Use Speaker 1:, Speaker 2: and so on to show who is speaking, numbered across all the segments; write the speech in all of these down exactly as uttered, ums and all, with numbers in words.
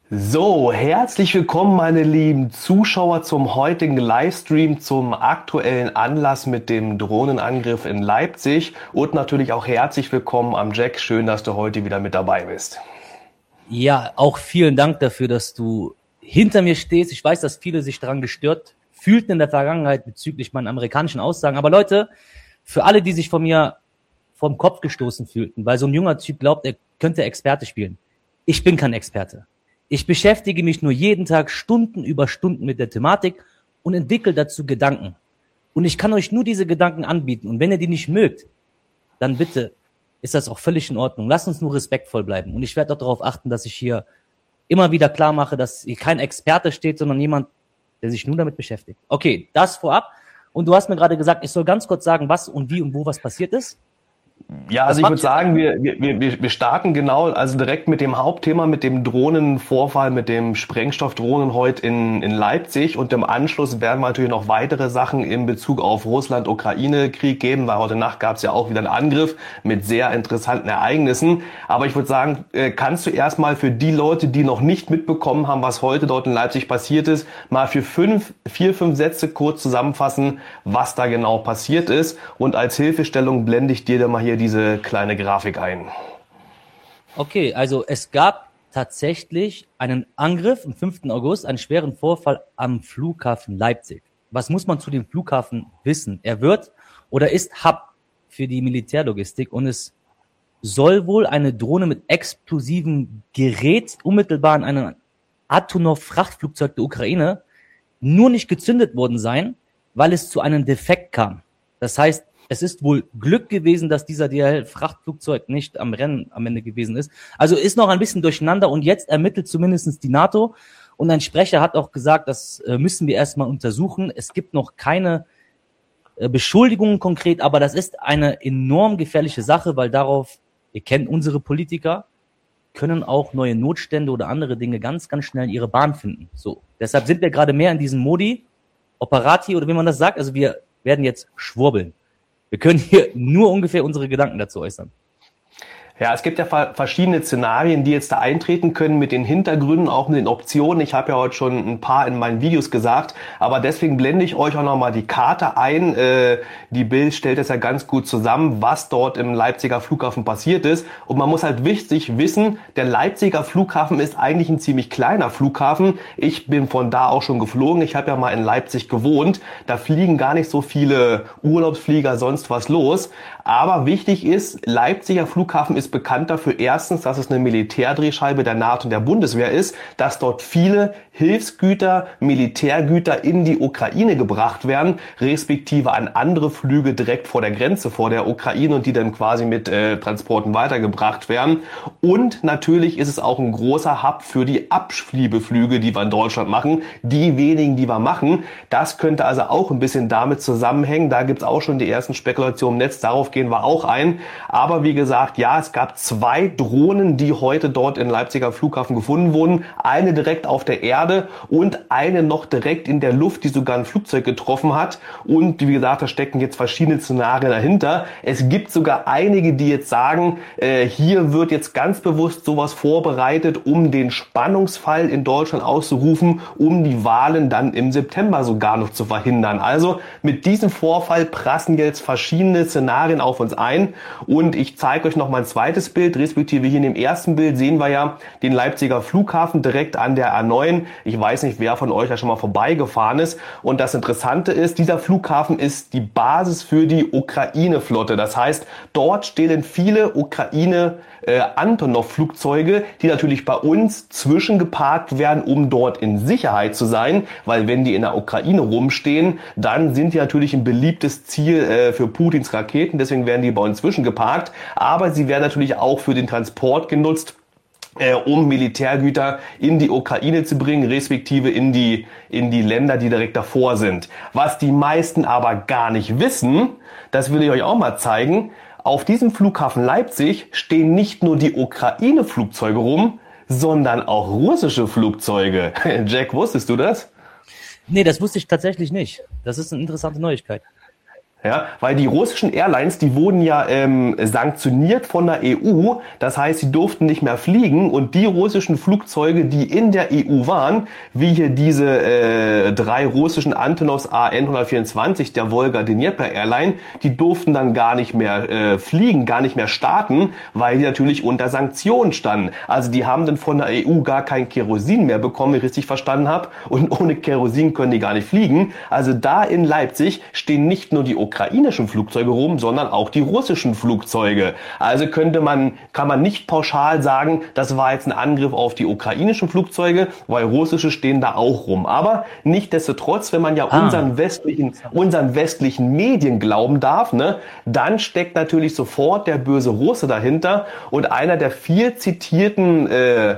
Speaker 1: So, herzlich willkommen, meine lieben Zuschauer, zum heutigen Livestream zum aktuellen Anlass mit dem Drohnenangriff in Leipzig und natürlich auch herzlich willkommen am Jack. Schön, dass du heute wieder mit dabei bist.
Speaker 2: Ja, auch vielen Dank dafür, dass du hinter mir stehst. Ich weiß, dass viele sich daran gestört fühlten in der Vergangenheit bezüglich meinen amerikanischen Aussagen. Aber Leute, für alle, die sich von mir vom Kopf gestoßen fühlten, weil so ein junger Typ glaubt, er könnte Experte spielen. Ich bin kein Experte. Ich beschäftige mich nur jeden Tag Stunden über Stunden mit der Thematik und entwickle dazu Gedanken. Und ich kann euch nur diese Gedanken anbieten. Und wenn ihr die nicht mögt, dann bitte ist das auch völlig in Ordnung. Lasst uns nur respektvoll bleiben. Und ich werde auch darauf achten, dass ich hier immer wieder klar mache, dass hier kein Experte steht, sondern jemand, der sich nur damit beschäftigt. Okay, das vorab. Und du hast mir gerade gesagt, ich soll ganz kurz sagen, was und wie und wo was passiert ist.
Speaker 1: Ja, also ich würde sagen, wir, wir, wir, wir starten genau, also direkt mit dem Hauptthema, mit dem Drohnenvorfall, mit dem Sprengstoffdrohnen heute in, in Leipzig, und im Anschluss werden wir natürlich noch weitere Sachen in Bezug auf Russland-Ukraine-Krieg geben, weil heute Nacht gab es ja auch wieder einen Angriff mit sehr interessanten Ereignissen. Aber ich würde sagen, kannst du erstmal für die Leute, die noch nicht mitbekommen haben, was heute dort in Leipzig passiert ist, mal für fünf, vier, fünf Sätze kurz zusammenfassen, was da genau passiert ist, und als Hilfestellung blende ich dir dann mal hier diese kleine Grafik ein.
Speaker 2: Okay, also es gab tatsächlich einen Angriff am fünften August, einen schweren Vorfall am Flughafen Leipzig. Was muss man zu dem Flughafen wissen? Er wird oder ist Hub für die Militärlogistik, und es soll wohl eine Drohne mit explosivem Gerät unmittelbar an einem Antonov-Frachtflugzeug der Ukraine nur nicht gezündet worden sein, weil es zu einem Defekt kam. Das heißt, es ist wohl Glück gewesen, dass dieser D H L-Frachtflugzeug nicht am Rennen am Ende gewesen ist. Also ist noch ein bisschen durcheinander, und jetzt ermittelt zumindest die NATO. Und ein Sprecher hat auch gesagt, das äh, müssen wir erstmal untersuchen. Es gibt noch keine äh, Beschuldigungen konkret, aber das ist eine enorm gefährliche Sache, weil darauf, ihr kennt unsere Politiker, können auch neue Notstände oder andere Dinge ganz, ganz schnell ihre Bahn finden. So, deshalb sind wir gerade mehr in diesem Modi, Operati oder wie man das sagt. Also wir werden jetzt schwurbeln. Wir können hier nur ungefähr unsere Gedanken dazu äußern.
Speaker 1: Ja, es gibt ja verschiedene Szenarien, die jetzt da eintreten können, mit den Hintergründen, auch mit den Optionen. Ich habe ja heute schon ein paar in meinen Videos gesagt, aber deswegen blende ich euch auch nochmal die Karte ein. Äh, die Bild stellt es ja ganz gut zusammen, was dort im Leipziger Flughafen passiert ist. Und man muss halt wichtig wissen, der Leipziger Flughafen ist eigentlich ein ziemlich kleiner Flughafen. Ich bin von da auch schon geflogen. Ich habe ja mal in Leipzig gewohnt. Da fliegen gar nicht so viele Urlaubsflieger, sonst was los. Aber wichtig ist, Leipziger Flughafen ist bekannt dafür, erstens, dass es eine Militärdrehscheibe der NATO und der Bundeswehr ist, dass dort viele Hilfsgüter, Militärgüter in die Ukraine gebracht werden, respektive an andere Flüge direkt vor der Grenze, vor der Ukraine, und die dann quasi mit äh, Transporten weitergebracht werden. Und natürlich ist es auch ein großer Hub für die Abschiebeflüge, die wir in Deutschland machen, die wenigen, die wir machen. Das könnte also auch ein bisschen damit zusammenhängen. Da gibt es auch schon die ersten Spekulationen im Netz, darauf gehen wir auch ein. Aber wie gesagt, ja, es gab zwei Drohnen, die heute dort im Leipziger Flughafen gefunden wurden. Eine direkt auf der Erde und eine noch direkt in der Luft, die sogar ein Flugzeug getroffen hat. Und wie gesagt, da stecken jetzt verschiedene Szenarien dahinter. Es gibt sogar einige, die jetzt sagen, äh, hier wird jetzt ganz bewusst sowas vorbereitet, um den Spannungsfall in Deutschland auszurufen, um die Wahlen dann im September sogar noch zu verhindern. Also mit diesem Vorfall prassen jetzt verschiedene Szenarien auf uns ein, und ich zeige euch noch mal ein zweites Bild, respektive hier in dem ersten Bild sehen wir ja den Leipziger Flughafen direkt an der A neun. Ich weiß nicht, wer von euch da schon mal vorbeigefahren ist, und das Interessante ist, dieser Flughafen ist die Basis für die Ukraine-Flotte. Das heißt, dort stehen viele Ukraine äh, Antonov-Flugzeuge, die natürlich bei uns zwischengeparkt werden, um dort in Sicherheit zu sein, weil wenn die in der Ukraine rumstehen, dann sind die natürlich ein beliebtes Ziel äh, für Putins Raketen, deswegen werden die bei uns zwischengeparkt, aber sie werden natürlich auch für den Transport genutzt, Äh, um Militärgüter in die Ukraine zu bringen, respektive in die, in die Länder, die direkt davor sind. Was die meisten aber gar nicht wissen, das will ich euch auch mal zeigen, auf diesem Flughafen Leipzig stehen nicht nur die Ukraine-Flugzeuge rum, sondern auch russische Flugzeuge. Jack, wusstest du das?
Speaker 2: Nee, das wusste ich tatsächlich nicht. Das ist eine interessante Neuigkeit.
Speaker 1: Ja, weil die russischen Airlines, die wurden ja ähm, sanktioniert von der E U, das heißt, sie durften nicht mehr fliegen und die russischen Flugzeuge, die in der E U waren, wie hier diese äh, drei russischen Antonovs A N hundertvierundzwanzig, der Volga Dnepr Airline, die durften dann gar nicht mehr äh, fliegen, gar nicht mehr starten, weil die natürlich unter Sanktionen standen. Also die haben dann von der E U gar kein Kerosin mehr bekommen, wenn ich richtig verstanden habe, und ohne Kerosin können die gar nicht fliegen. Also da in Leipzig stehen nicht nur die ukrainischen Flugzeuge rum, sondern auch die russischen Flugzeuge. Also könnte man, kann man nicht pauschal sagen, das war jetzt ein Angriff auf die ukrainischen Flugzeuge, weil russische stehen da auch rum. Aber nichtsdestotrotz, wenn man ja
Speaker 2: Ah.
Speaker 1: unseren westlichen, unseren westlichen Medien glauben darf, ne, dann steckt natürlich sofort der böse Russe dahinter und einer der viel zitierten äh,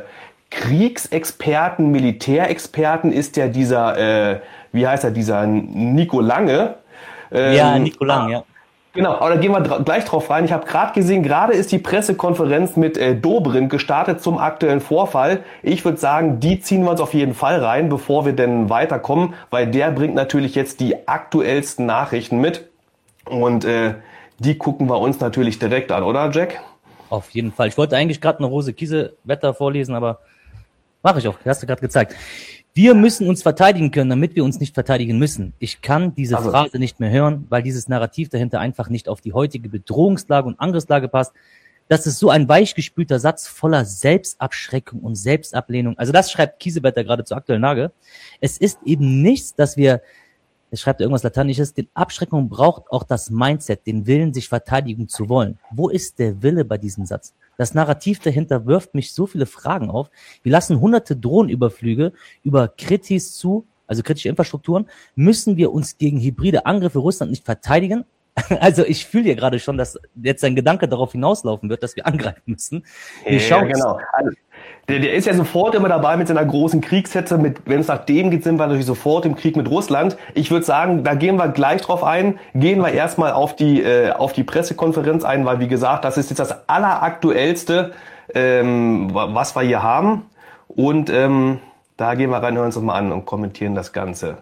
Speaker 1: Kriegsexperten, Militärexperten ist ja dieser, äh, wie heißt er, dieser Nico Lange. Ähm,
Speaker 2: Ja, Nico Lang, ja.
Speaker 1: Genau, aber da gehen wir dra- gleich drauf rein. Ich habe gerade gesehen, gerade ist die Pressekonferenz mit äh, Dobrindt gestartet zum aktuellen Vorfall. Ich würde sagen, die ziehen wir uns auf jeden Fall rein, bevor wir denn weiterkommen, weil der bringt natürlich jetzt die aktuellsten Nachrichten mit und äh, die gucken wir uns natürlich direkt an, oder Jack?
Speaker 2: Auf jeden Fall. Ich wollte eigentlich gerade eine Rose Kiese Wetter vorlesen, aber mache ich auch. Hast du gerade gezeigt. Wir müssen uns verteidigen können, damit wir uns nicht verteidigen müssen. Ich kann diese
Speaker 1: Also.
Speaker 2: Phrase nicht mehr hören, weil dieses Narrativ dahinter einfach nicht auf die heutige Bedrohungslage und Angriffslage passt. Das ist so ein weichgespülter Satz voller Selbstabschreckung und Selbstablehnung. Also das schreibt Kiesewetter gerade zur aktuellen Lage. Es ist eben nichts, dass wir, es schreibt irgendwas Lateinisches, den Abschreckung braucht auch das Mindset, den Willen, sich verteidigen zu wollen. Wo ist der Wille bei diesem Satz? Das Narrativ dahinter wirft mich so viele Fragen auf. Wir lassen hunderte Drohnenüberflüge über Kritis zu, also kritische Infrastrukturen. Müssen wir uns gegen hybride Angriffe Russland nicht verteidigen? Also ich fühle hier gerade schon, dass jetzt ein Gedanke darauf hinauslaufen wird, dass wir angreifen müssen. Wir
Speaker 1: Ja,
Speaker 2: schauen
Speaker 1: genau. Also, der, der ist ja sofort immer dabei mit seiner großen Kriegshetze. Mit, wenn es nach dem geht, sind wir natürlich sofort im Krieg mit Russland. Ich würde sagen, da gehen wir gleich drauf ein. Gehen wir erstmal auf die äh, auf die Pressekonferenz ein, weil wie gesagt, das ist jetzt das alleraktuellste, ähm, was wir hier haben. Und ähm, da gehen wir rein, hören uns das mal an und kommentieren das Ganze.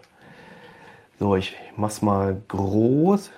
Speaker 1: So, ich mach's mal groß.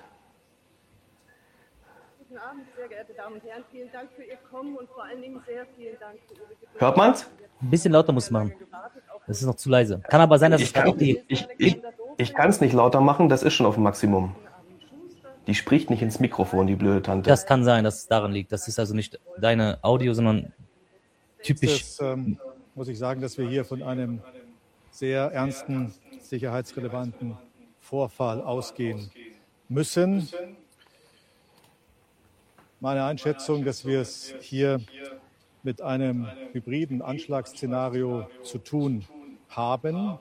Speaker 3: Guten Abend, sehr geehrte Damen und Herren. Vielen Dank für Ihr Kommen und vor allen Dingen sehr vielen Dank für Ihre Geduld.
Speaker 1: Hört man's?
Speaker 2: ein bisschen lauter muss man. Das ist noch zu leise. Kann aber sein, dass
Speaker 1: Ich
Speaker 2: es gerade
Speaker 1: kann
Speaker 2: auch die,
Speaker 1: ich, ich, ich kann's nicht lauter machen, das ist schon auf dem Maximum. Die spricht nicht ins Mikrofon, die blöde Tante.
Speaker 2: das kann sein, dass es daran liegt. Das ist also nicht deine Audio, sondern typisch.
Speaker 4: Das ähm, muss ich sagen, dass wir hier von einem sehr ernsten, sicherheitsrelevanten Vorfall ausgehen müssen. Meine Einschätzung, dass wir es hier mit einem hybriden Anschlagsszenario zu tun haben,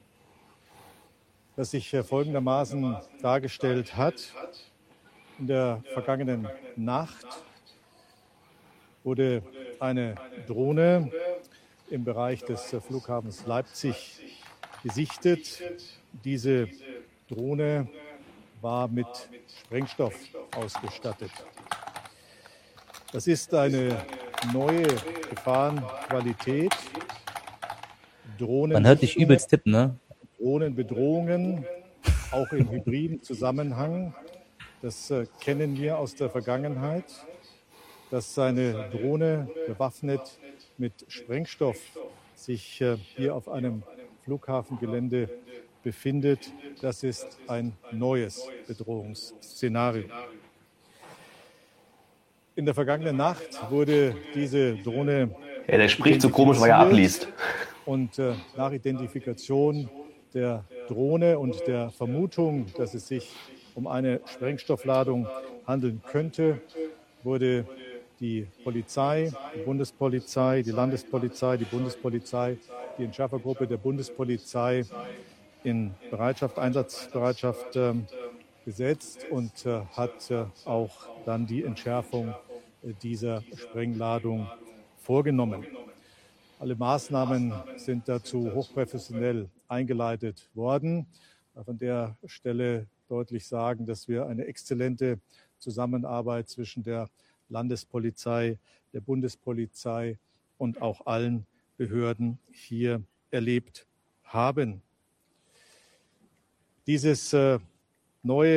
Speaker 4: das sich folgendermaßen dargestellt hat. In der vergangenen Nacht wurde eine Drohne im Bereich des Flughafens Leipzig gesichtet. Diese Drohne war mit Sprengstoff ausgestattet. Das ist eine neue Gefahrenqualität. Drohnen
Speaker 2: Man hört dich übelst tippen, ne?
Speaker 4: Drohnenbedrohungen, auch im hybriden Zusammenhang. Das äh, kennen wir aus der Vergangenheit, dass eine Drohne bewaffnet mit Sprengstoff sich äh, hier auf einem Flughafengelände befindet. Das ist ein neues Bedrohungsszenario. In der vergangenen Nacht wurde diese Drohne
Speaker 1: Ja, der spricht so komisch, weil er abliest.
Speaker 4: und äh, nach Identifikation der Drohne und der Vermutung, dass es sich um eine Sprengstoffladung handeln könnte, wurde die Polizei, die Bundespolizei, die Landespolizei, die Bundespolizei, die Entschärfergruppe der Bundespolizei in Bereitschaft, Einsatzbereitschaft äh, gesetzt und äh, hat äh, auch dann die Entschärfung äh, dieser Sprengladung vorgenommen. Alle Maßnahmen sind dazu hochprofessionell eingeleitet worden. Von der Stelle deutlich sagen, dass wir eine exzellente Zusammenarbeit zwischen der Landespolizei, der Bundespolizei und auch allen Behörden hier erlebt haben. Dieses äh, neue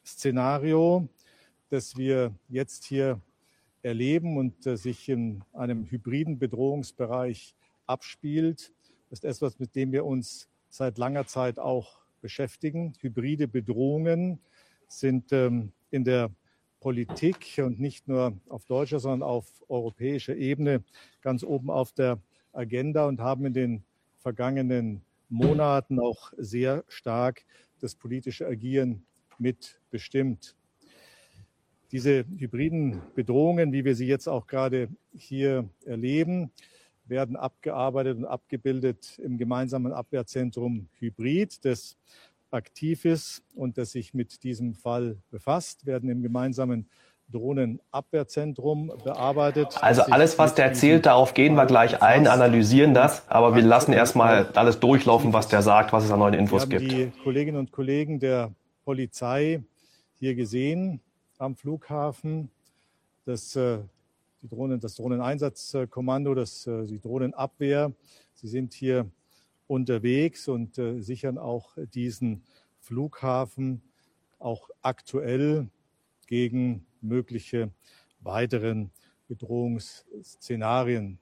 Speaker 4: Szenario, das wir jetzt hier erleben und äh, sich in einem hybriden Bedrohungsbereich abspielt, ist etwas, mit dem wir uns seit langer Zeit auch beschäftigen. Hybride Bedrohungen sind ähm, in der Politik und nicht nur auf deutscher, sondern auf europäischer Ebene ganz oben auf der Agenda und haben in den vergangenen Monaten auch sehr stark das politische Agieren mitbestimmt. Diese hybriden Bedrohungen, wie wir sie jetzt auch gerade hier erleben, werden abgearbeitet und abgebildet im gemeinsamen Abwehrzentrum Hybrid, das aktiv ist und das sich mit diesem Fall befasst, werden im gemeinsamen Drohnenabwehrzentrum bearbeitet.
Speaker 1: Also alles, was der erzählt, darauf gehen wir gleich ein, analysieren das, aber wir lassen erstmal alles durchlaufen, was der sagt, was es an neuen Infos gibt.
Speaker 4: Wir haben die Kolleginnen und Kollegen der Polizei hier gesehen am Flughafen, das, äh, die Drohnen, das Drohneneinsatzkommando, das, äh, die Drohnenabwehr. Sie sind hier unterwegs und äh, sichern auch diesen Flughafen auch aktuell gegen mögliche weiteren Bedrohungsszenarien.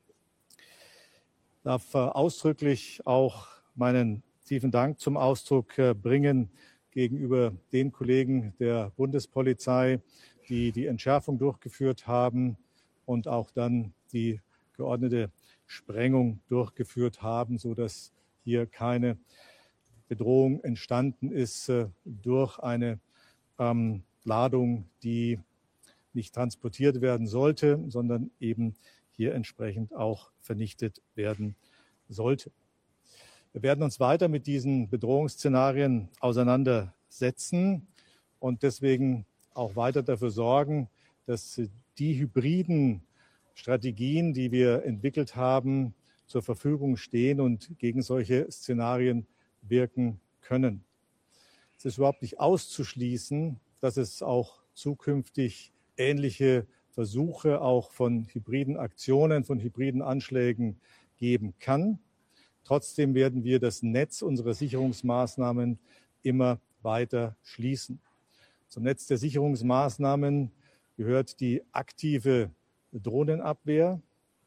Speaker 4: Ich darf äh, ausdrücklich auch meinen tiefen Dank zum Ausdruck äh, bringen gegenüber den Kollegen der Bundespolizei, die die Entschärfung durchgeführt haben und auch dann die geordnete Sprengung durchgeführt haben, sodass hier keine Bedrohung entstanden ist äh, durch eine ähm, Ladung, die nicht transportiert werden sollte, sondern eben hier entsprechend auch vernichtet werden sollte. Wir werden uns weiter mit diesen Bedrohungsszenarien auseinandersetzen und deswegen auch weiter dafür sorgen, dass die hybriden Strategien, die wir entwickelt haben, zur Verfügung stehen und gegen solche Szenarien wirken können. Es ist überhaupt nicht auszuschließen, dass es auch zukünftig ähnliche Versuche auch von hybriden Aktionen, von hybriden Anschlägen geben kann. Trotzdem werden wir das Netz unserer Sicherungsmaßnahmen immer weiter schließen. Zum Netz der Sicherungsmaßnahmen gehört die aktive Drohnenabwehr,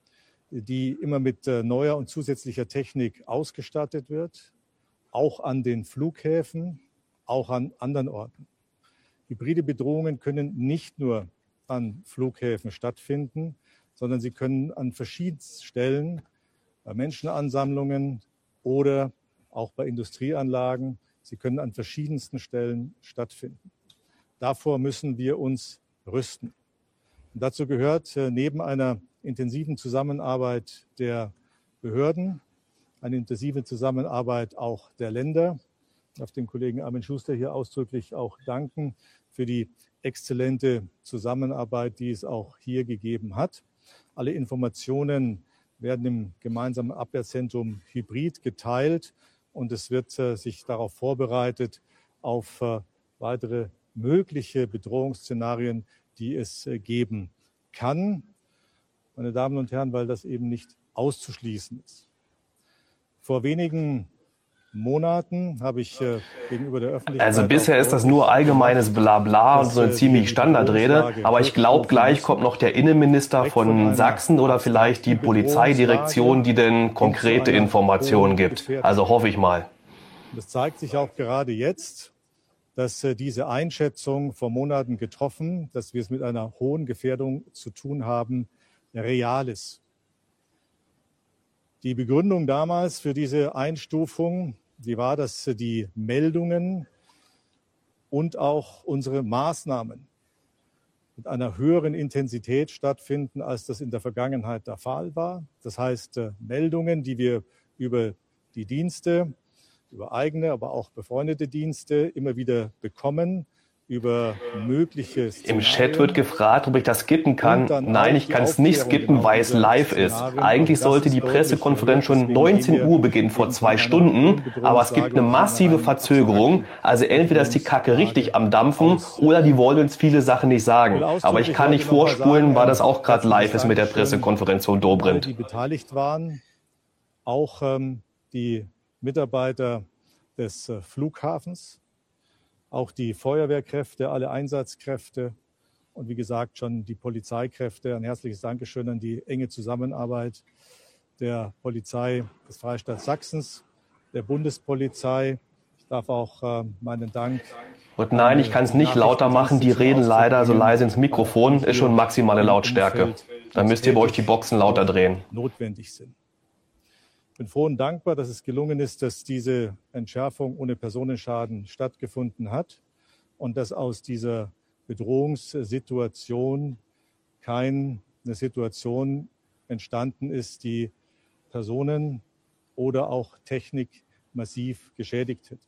Speaker 4: die immer mit neuer und zusätzlicher Technik ausgestattet wird, auch an den Flughäfen, auch an anderen Orten. Hybride Bedrohungen können nicht nur an Flughäfen stattfinden, sondern sie können an verschiedensten Stellen, bei Menschenansammlungen oder auch bei Industrieanlagen, sie können an verschiedensten Stellen stattfinden. Davor müssen wir uns rüsten. Und dazu gehört äh, neben einer intensiven Zusammenarbeit der Behörden, eine intensive Zusammenarbeit auch der Länder. Ich darf dem Kollegen Armin Schuster hier ausdrücklich auch danken für die exzellente Zusammenarbeit, die es auch hier gegeben hat. Alle Informationen werden im gemeinsamen Abwehrzentrum Hybrid geteilt und es wird äh, sich darauf vorbereitet, auf äh, weitere mögliche Bedrohungsszenarien, die es äh, geben kann. Meine Damen und Herren, weil das eben nicht auszuschließen ist. Vor wenigen Monaten habe ich äh, gegenüber der Öffentlichkeit...
Speaker 1: Also bisher ist das nur allgemeines Blabla und so eine ziemlich Standardrede, aber ich glaube, gleich kommt noch der Innenminister von Sachsen oder vielleicht die Polizeidirektion, die denn konkrete Informationen gibt. Also hoffe ich mal.
Speaker 4: Das zeigt sich auch gerade jetzt, dass äh, diese Einschätzung vor Monaten getroffen, dass wir es mit einer hohen Gefährdung zu tun haben, real ist. Die Begründung damals für diese Einstufung, die war, dass die Meldungen und auch unsere Maßnahmen mit einer höheren Intensität stattfinden, als das in der Vergangenheit der Fall war. Das heißt, Meldungen, die wir über die Dienste, über eigene, aber auch befreundete Dienste immer wieder bekommen, über mögliche Szenarien.
Speaker 1: Im Chat wird gefragt, ob ich das skippen kann. Nein, ich kann es nicht skippen, weil es live ist. Eigentlich sollte die Pressekonferenz schon neunzehn Uhr beginnen, vor zwei Stunden. Aber es gibt eine massive Verzögerung. Also entweder ist die Kacke richtig am Dampfen oder die wollen uns viele Sachen nicht sagen. Aber ich kann nicht vorspulen, weil das auch gerade live ist mit der Pressekonferenz von Dobrindt.
Speaker 4: Die beteiligt waren, auch ähm, die Mitarbeiter des äh, Flughafens, auch die Feuerwehrkräfte, alle Einsatzkräfte und wie gesagt schon die Polizeikräfte. Ein herzliches Dankeschön an die enge Zusammenarbeit der Polizei des Freistaats Sachsens, der Bundespolizei. Ich darf auch äh, meinen Dank...
Speaker 1: Und nein, ich kann es nicht lauter machen, die reden leider so leise ins Mikrofon, ist schon maximale Lautstärke. Dann müsst ihr bei euch die Boxen lauter drehen.
Speaker 4: Notwendig sind. Ich bin froh und dankbar, dass es gelungen ist, dass diese Entschärfung ohne Personenschaden stattgefunden hat und dass aus dieser Bedrohungssituation keine Situation entstanden ist, die Personen oder auch Technik massiv geschädigt hätte.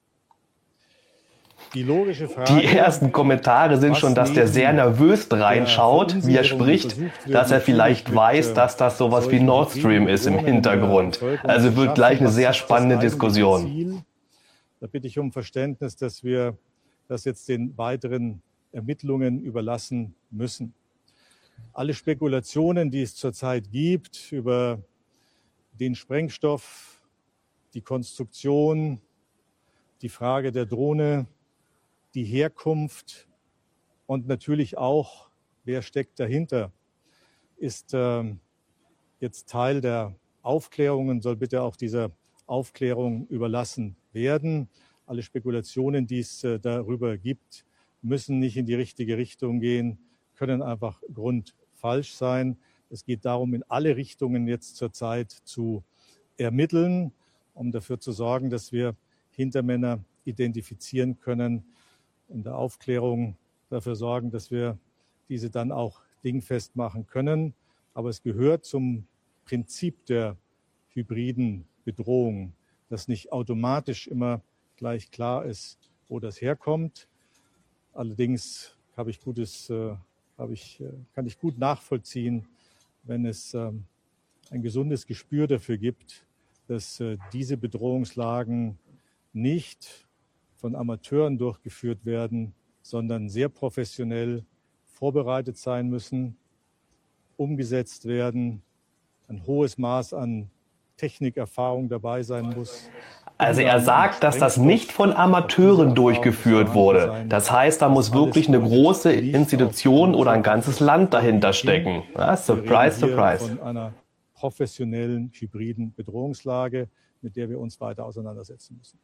Speaker 4: Die logische Frage,
Speaker 1: die ersten Kommentare sind schon, dass der sehr nervös reinschaut, wie er spricht, dass er vielleicht weiß, dass das sowas wie Nord Stream ist im Hintergrund. Also wird gleich eine sehr spannende Diskussion.
Speaker 4: Da bitte ich um Verständnis, dass wir das jetzt den weiteren Ermittlungen überlassen müssen. Alle Spekulationen, die es zurzeit gibt über den Sprengstoff, die Konstruktion, die Frage der Drohne, die Herkunft und natürlich auch, wer steckt dahinter, ist äh, jetzt Teil der Aufklärung und soll bitte auch dieser Aufklärung überlassen werden. Alle Spekulationen, die es äh, darüber gibt, müssen nicht in die richtige Richtung gehen, können einfach grundfalsch sein. Es geht darum, in alle Richtungen jetzt zurzeit zu ermitteln, um dafür zu sorgen, dass wir Hintermänner identifizieren können, in der Aufklärung dafür sorgen, dass wir diese dann auch dingfest machen können. Aber es gehört zum Prinzip der hybriden Bedrohung, dass nicht automatisch immer gleich klar ist, wo das herkommt. Allerdings habe ich gutes, äh, habe ich, äh, kann ich gut nachvollziehen, wenn es äh, ein gesundes Gespür dafür gibt, dass äh, diese Bedrohungslagen nicht von Amateuren durchgeführt werden, sondern sehr professionell vorbereitet sein müssen, umgesetzt werden, ein hohes Maß an Technikerfahrung dabei sein muss.
Speaker 1: Also er sagt, dass das nicht von Amateuren durchgeführt wurde. Das heißt, da muss wirklich eine große Institution oder ein ganzes Land dahinter stecken. Ja, surprise, surprise.
Speaker 4: Von einer professionellen, hybriden Bedrohungslage, mit der wir uns weiter auseinandersetzen müssen.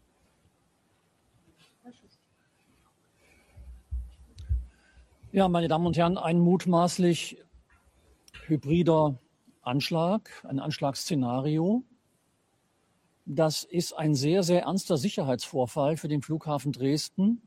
Speaker 5: Ja, meine Damen und Herren, ein mutmaßlich hybrider Anschlag, ein Anschlagsszenario. Das ist ein sehr, sehr ernster Sicherheitsvorfall für den Flughafen Dresden.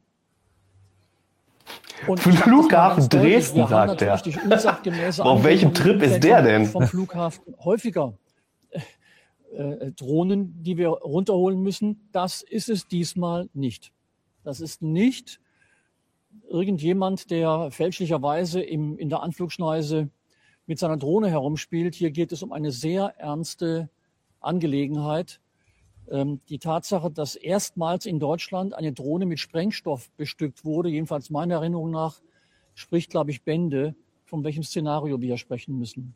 Speaker 5: Und
Speaker 1: Flughafen Dresden, sagt er. Auf welchem Trip ist der denn?
Speaker 5: Vom Flughafen häufiger äh, Drohnen, die wir runterholen müssen. Das ist es diesmal nicht. Das ist nicht irgendjemand, der fälschlicherweise im, in der Anflugschneise mit seiner Drohne herumspielt. Hier geht es um eine sehr ernste Angelegenheit. Ähm, die Tatsache, dass erstmals in Deutschland eine Drohne mit Sprengstoff bestückt wurde, jedenfalls meiner Erinnerung nach, spricht, glaube ich, Bände, von welchem Szenario wir hier sprechen müssen.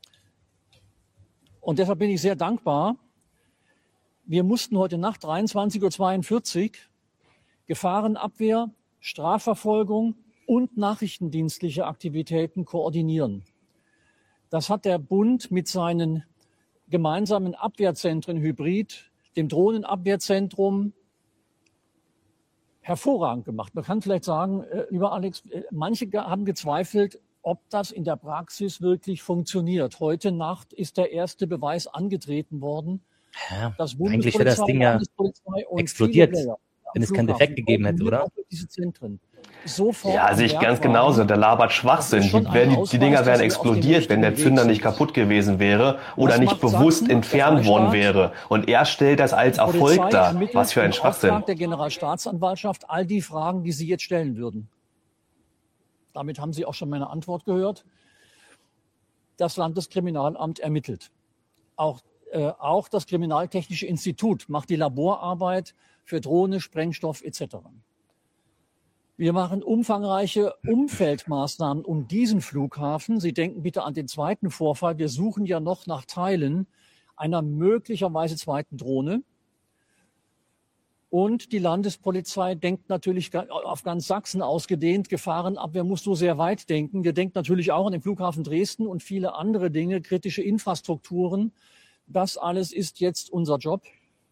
Speaker 5: Und deshalb bin ich sehr dankbar. Wir mussten heute Nacht dreiundzwanzig Uhr zweiundvierzig Gefahrenabwehr, Strafverfolgung und nachrichtendienstliche Aktivitäten koordinieren. Das hat der Bund mit seinen gemeinsamen Abwehrzentren Hybrid, dem Drohnenabwehrzentrum, hervorragend gemacht. Man kann vielleicht sagen, lieber Alex, manche haben gezweifelt, ob das in der Praxis wirklich funktioniert. Heute Nacht ist der erste Beweis angetreten worden.
Speaker 2: Ja, eigentlich wäre das Ding ja explodiert, wenn es keinen Defekt gegeben hätte, oder?
Speaker 5: Diese Zentren. Sofort
Speaker 1: ja, sehe ich ganz genauso. Der labert Schwachsinn. Die, die, die Dinger wären explodiert, wenn der Zünder nicht kaputt gewesen wäre oder nicht bewusst entfernt worden wäre. Und er stellt das als Erfolg dar. Was für ein Schwachsinn.
Speaker 5: Der Generalstaatsanwaltschaft all die Fragen, die Sie jetzt stellen würden. Damit haben Sie auch schon meine Antwort gehört. Das Landeskriminalamt ermittelt. Auch, äh, auch das Kriminaltechnische Institut macht die Laborarbeit für Drohne, Sprengstoff et cetera. Wir machen umfangreiche Umfeldmaßnahmen um diesen Flughafen. Sie denken bitte an den zweiten Vorfall. Wir suchen ja noch nach Teilen einer möglicherweise zweiten Drohne. Und die Landespolizei denkt natürlich auf ganz Sachsen ausgedehnt. Gefahrenabwehr muss so sehr weit denken. Wir denken natürlich auch an den Flughafen Dresden und viele andere Dinge, kritische Infrastrukturen. Das alles ist jetzt unser Job.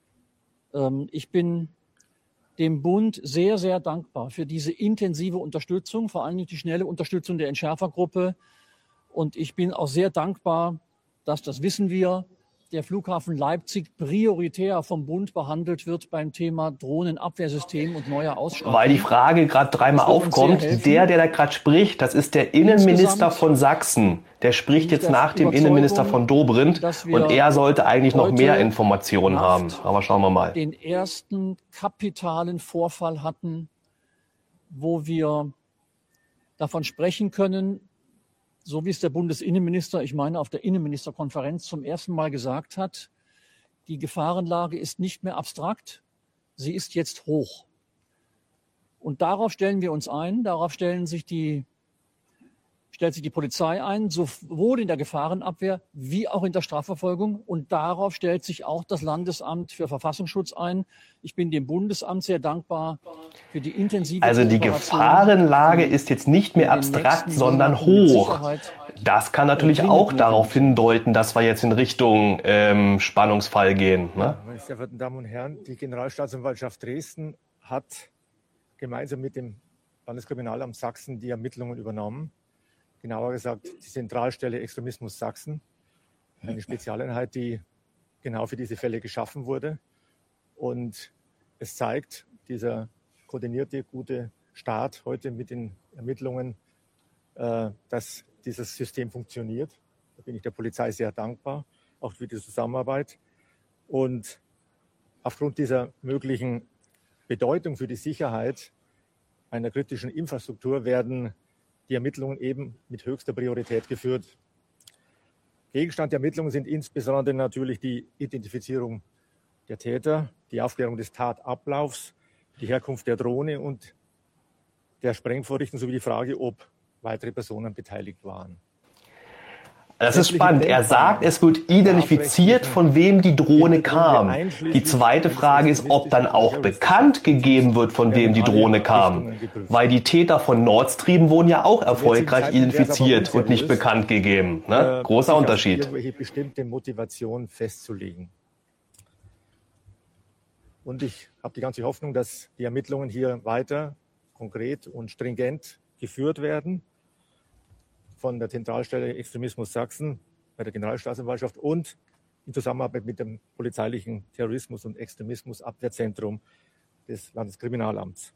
Speaker 5: Ich bin dem Bund sehr, sehr dankbar für diese intensive Unterstützung, vor allem die schnelle Unterstützung der Entschärfergruppe. Und ich bin auch sehr dankbar, dass, das wissen wir, der Flughafen Leipzig prioritär vom Bund behandelt wird beim Thema Drohnenabwehrsystem und neuer Ausstattung.
Speaker 1: Weil die Frage gerade dreimal aufkommt, der, der da gerade spricht, das ist der Innenminister von Sachsen. Der spricht jetzt nach dem Innenminister von Dobrindt und er sollte eigentlich noch mehr Informationen haben. Aber schauen wir mal.
Speaker 5: Den ersten kapitalen Vorfall hatten, wo wir davon sprechen können, so wie es der Bundesinnenminister, ich meine auf der Innenministerkonferenz zum ersten Mal gesagt hat, die Gefahrenlage ist nicht mehr abstrakt, sie ist jetzt hoch. Und darauf stellen wir uns ein, darauf stellen sich die, stellt sich die Polizei ein, sowohl in der Gefahrenabwehr wie auch in der Strafverfolgung. Und darauf stellt sich auch das Landesamt für Verfassungsschutz ein. Ich bin dem Bundesamt sehr dankbar für die intensive
Speaker 1: Also die Gefahrenlage ist jetzt nicht mehr abstrakt, sondern hoch. Das kann natürlich auch darauf hindeuten, dass wir jetzt in Richtung ähm, Spannungsfall gehen. Ne?
Speaker 6: Meine sehr verehrten Damen und Herren, die Generalstaatsanwaltschaft Dresden hat gemeinsam mit dem Landeskriminalamt Sachsen die Ermittlungen übernommen. Genauer gesagt die Zentralstelle Extremismus Sachsen, eine Spezialeinheit, die genau für diese Fälle geschaffen wurde. Und es zeigt, dieser koordinierte, gute Start heute mit den Ermittlungen, äh, dass dieses System funktioniert. Da bin ich der Polizei sehr dankbar, auch für die Zusammenarbeit. Und aufgrund dieser möglichen Bedeutung für die Sicherheit einer kritischen Infrastruktur werden die Ermittlungen eben mit höchster Priorität geführt. Gegenstand der Ermittlungen sind insbesondere natürlich die Identifizierung der Täter, die Aufklärung des Tatablaufs, die Herkunft der Drohne und der Sprengvorrichtung sowie die Frage, ob weitere Personen beteiligt waren.
Speaker 1: Das ist spannend. Er sagt, es wird identifiziert, von wem die Drohne kam. Die zweite Frage ist, ob dann auch bekannt gegeben wird, von wem die Drohne kam. Weil die Täter von Nord Stream wurden ja auch erfolgreich identifiziert und nicht bekannt gegeben. Ne? Großer Unterschied.
Speaker 6: Irgendwelche bestimmte Motivation festzulegen. Und ich habe die ganze Hoffnung, dass die Ermittlungen hier weiter konkret und stringent geführt werden von der Zentralstelle Extremismus Sachsen bei der Generalstaatsanwaltschaft und in Zusammenarbeit mit dem polizeilichen Terrorismus- und Extremismusabwehrzentrum des Landeskriminalamts.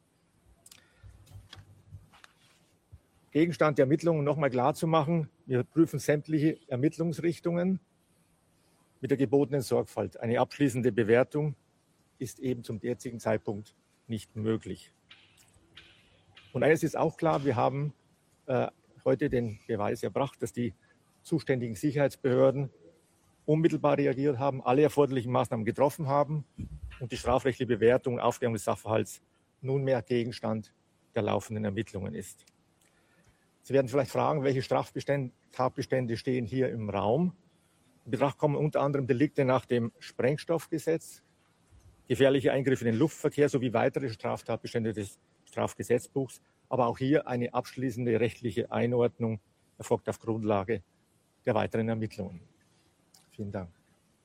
Speaker 6: Gegenstand der Ermittlungen nochmal klar zu machen, wir prüfen sämtliche Ermittlungsrichtungen mit der gebotenen Sorgfalt. Eine abschließende Bewertung ist eben zum jetzigen Zeitpunkt nicht möglich. Und eines ist auch klar, wir haben äh, heute den Beweis erbracht, dass die zuständigen Sicherheitsbehörden unmittelbar reagiert haben, alle erforderlichen Maßnahmen getroffen haben und die strafrechtliche Bewertung und Aufklärung des Sachverhalts nunmehr Gegenstand der laufenden Ermittlungen ist. Sie werden vielleicht fragen, welche Straftatbestände stehen hier im Raum. In Betracht kommen unter anderem Delikte nach dem Sprengstoffgesetz, gefährliche Eingriffe in den Luftverkehr sowie weitere Straftatbestände des Strafgesetzbuchs. Aber auch hier eine abschließende rechtliche Einordnung erfolgt auf Grundlage der weiteren Ermittlungen. Vielen Dank.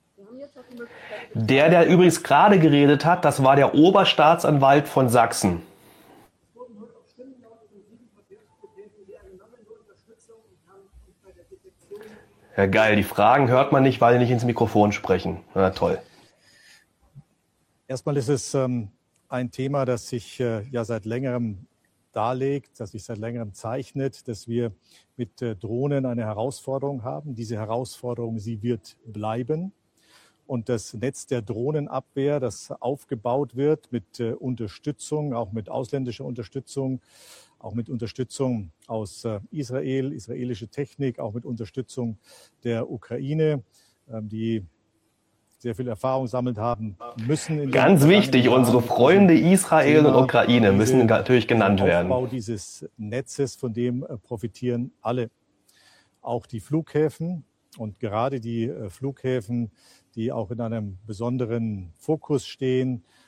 Speaker 1: Der, der übrigens gerade geredet hat, das war der Oberstaatsanwalt von Sachsen. Ja, geil, die Fragen hört man nicht, weil die nicht ins Mikrofon sprechen. Na toll.
Speaker 4: Erstmal ist es ähm, ein Thema, das sich äh, ja seit längerem darlegt, das sich seit längerem zeichnet, dass wir mit äh, Drohnen eine Herausforderung haben. Diese Herausforderung, sie wird bleiben. Und das Netz der Drohnenabwehr, das aufgebaut wird mit äh, Unterstützung, auch mit ausländischer Unterstützung, auch mit Unterstützung aus äh, Israel, israelische Technik, auch mit Unterstützung der Ukraine, äh, die sehr viel Erfahrung sammelt haben müssen. In
Speaker 1: Ganz wichtig, unsere Freunde Israel und Ukraine müssen natürlich genannt werden.
Speaker 4: Der Aufbau dieses Netzes, von dem profitieren alle. Auch die Flughäfen und gerade die Flughäfen, die auch in einem besonderen Fokus stehen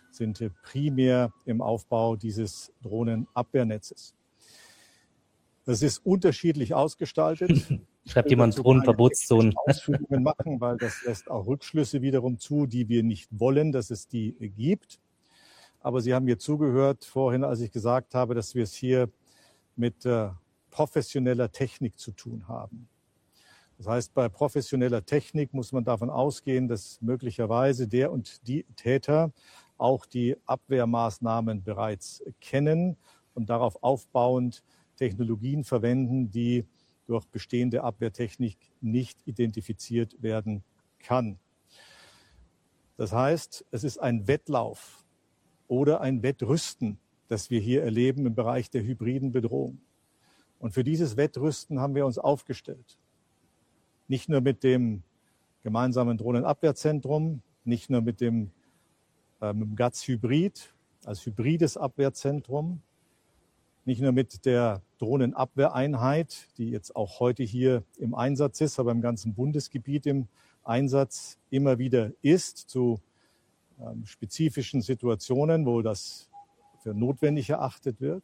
Speaker 4: sind primär im Aufbau dieses Drohnenabwehrnetzes. Das ist unterschiedlich ausgestaltet.
Speaker 2: Schreibt jemand Drohnenverbotszonen.
Speaker 4: Ausführungen machen, weil das lässt auch Rückschlüsse wiederum zu, die wir nicht wollen, dass es die gibt. Aber Sie haben mir zugehört vorhin, als ich gesagt habe, dass wir es hier mit äh, professioneller Technik zu tun haben. Das heißt, bei professioneller Technik muss man davon ausgehen, dass möglicherweise der und die Täter auch die Abwehrmaßnahmen bereits kennen und darauf aufbauend Technologien verwenden, die durch bestehende Abwehrtechnik nicht identifiziert werden kann. Das heißt, es ist ein Wettlauf oder ein Wettrüsten, das wir hier erleben im Bereich der hybriden Bedrohung. Und für dieses Wettrüsten haben wir uns aufgestellt. Nicht nur mit dem gemeinsamen Drohnenabwehrzentrum, nicht nur mit dem, äh, mit dem G A Z Hybrid als hybrides Abwehrzentrum, nicht nur mit der Drohnenabwehreinheit, die jetzt auch heute hier im Einsatz ist, aber im ganzen Bundesgebiet im Einsatz immer wieder ist, zu ähm, spezifischen Situationen, wo das für notwendig erachtet wird.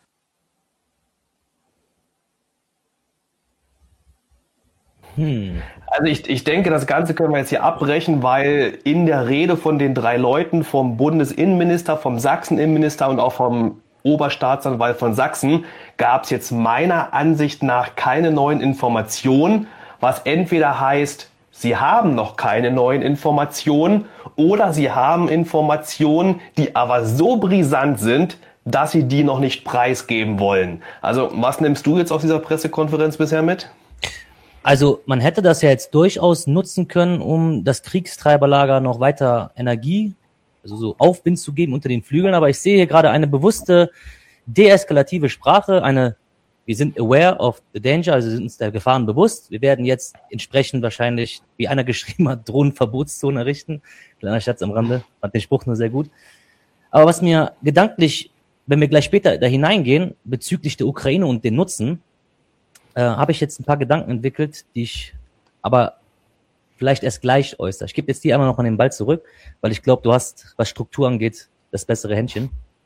Speaker 1: Hm. Also ich, ich denke, das Ganze können wir jetzt hier abbrechen, weil in der Rede von den drei Leuten, vom Bundesinnenminister, vom Sachseninnenminister und auch vom Oberstaatsanwalt von Sachsen, gab es jetzt meiner Ansicht nach keine neuen Informationen, was entweder heißt, sie haben noch keine neuen Informationen oder sie haben Informationen, die aber so brisant sind, dass sie die noch nicht preisgeben wollen. Also was nimmst du jetzt aus dieser Pressekonferenz bisher mit?
Speaker 2: Also man hätte das ja jetzt durchaus nutzen können, um das Kriegstreiberlager noch weiter Energie, also so Aufwind zu geben unter den Flügeln. Aber ich sehe hier gerade eine bewusste deeskalative Sprache, eine, wir sind aware of the danger, also sind uns der Gefahren bewusst. Wir werden jetzt entsprechend wahrscheinlich, wie einer geschrieben hat, Drohnenverbotszone errichten. Kleiner Schatz am Rande, fand den Spruch nur sehr gut. Aber was mir gedanklich, wenn wir gleich später da hineingehen, bezüglich der Ukraine und den Nutzen, Äh, habe ich jetzt ein paar Gedanken entwickelt, die ich aber vielleicht erst gleich äußere. Ich gebe jetzt dir einmal noch mal den Ball zurück, weil ich glaube, du hast, was Struktur angeht, das bessere Händchen.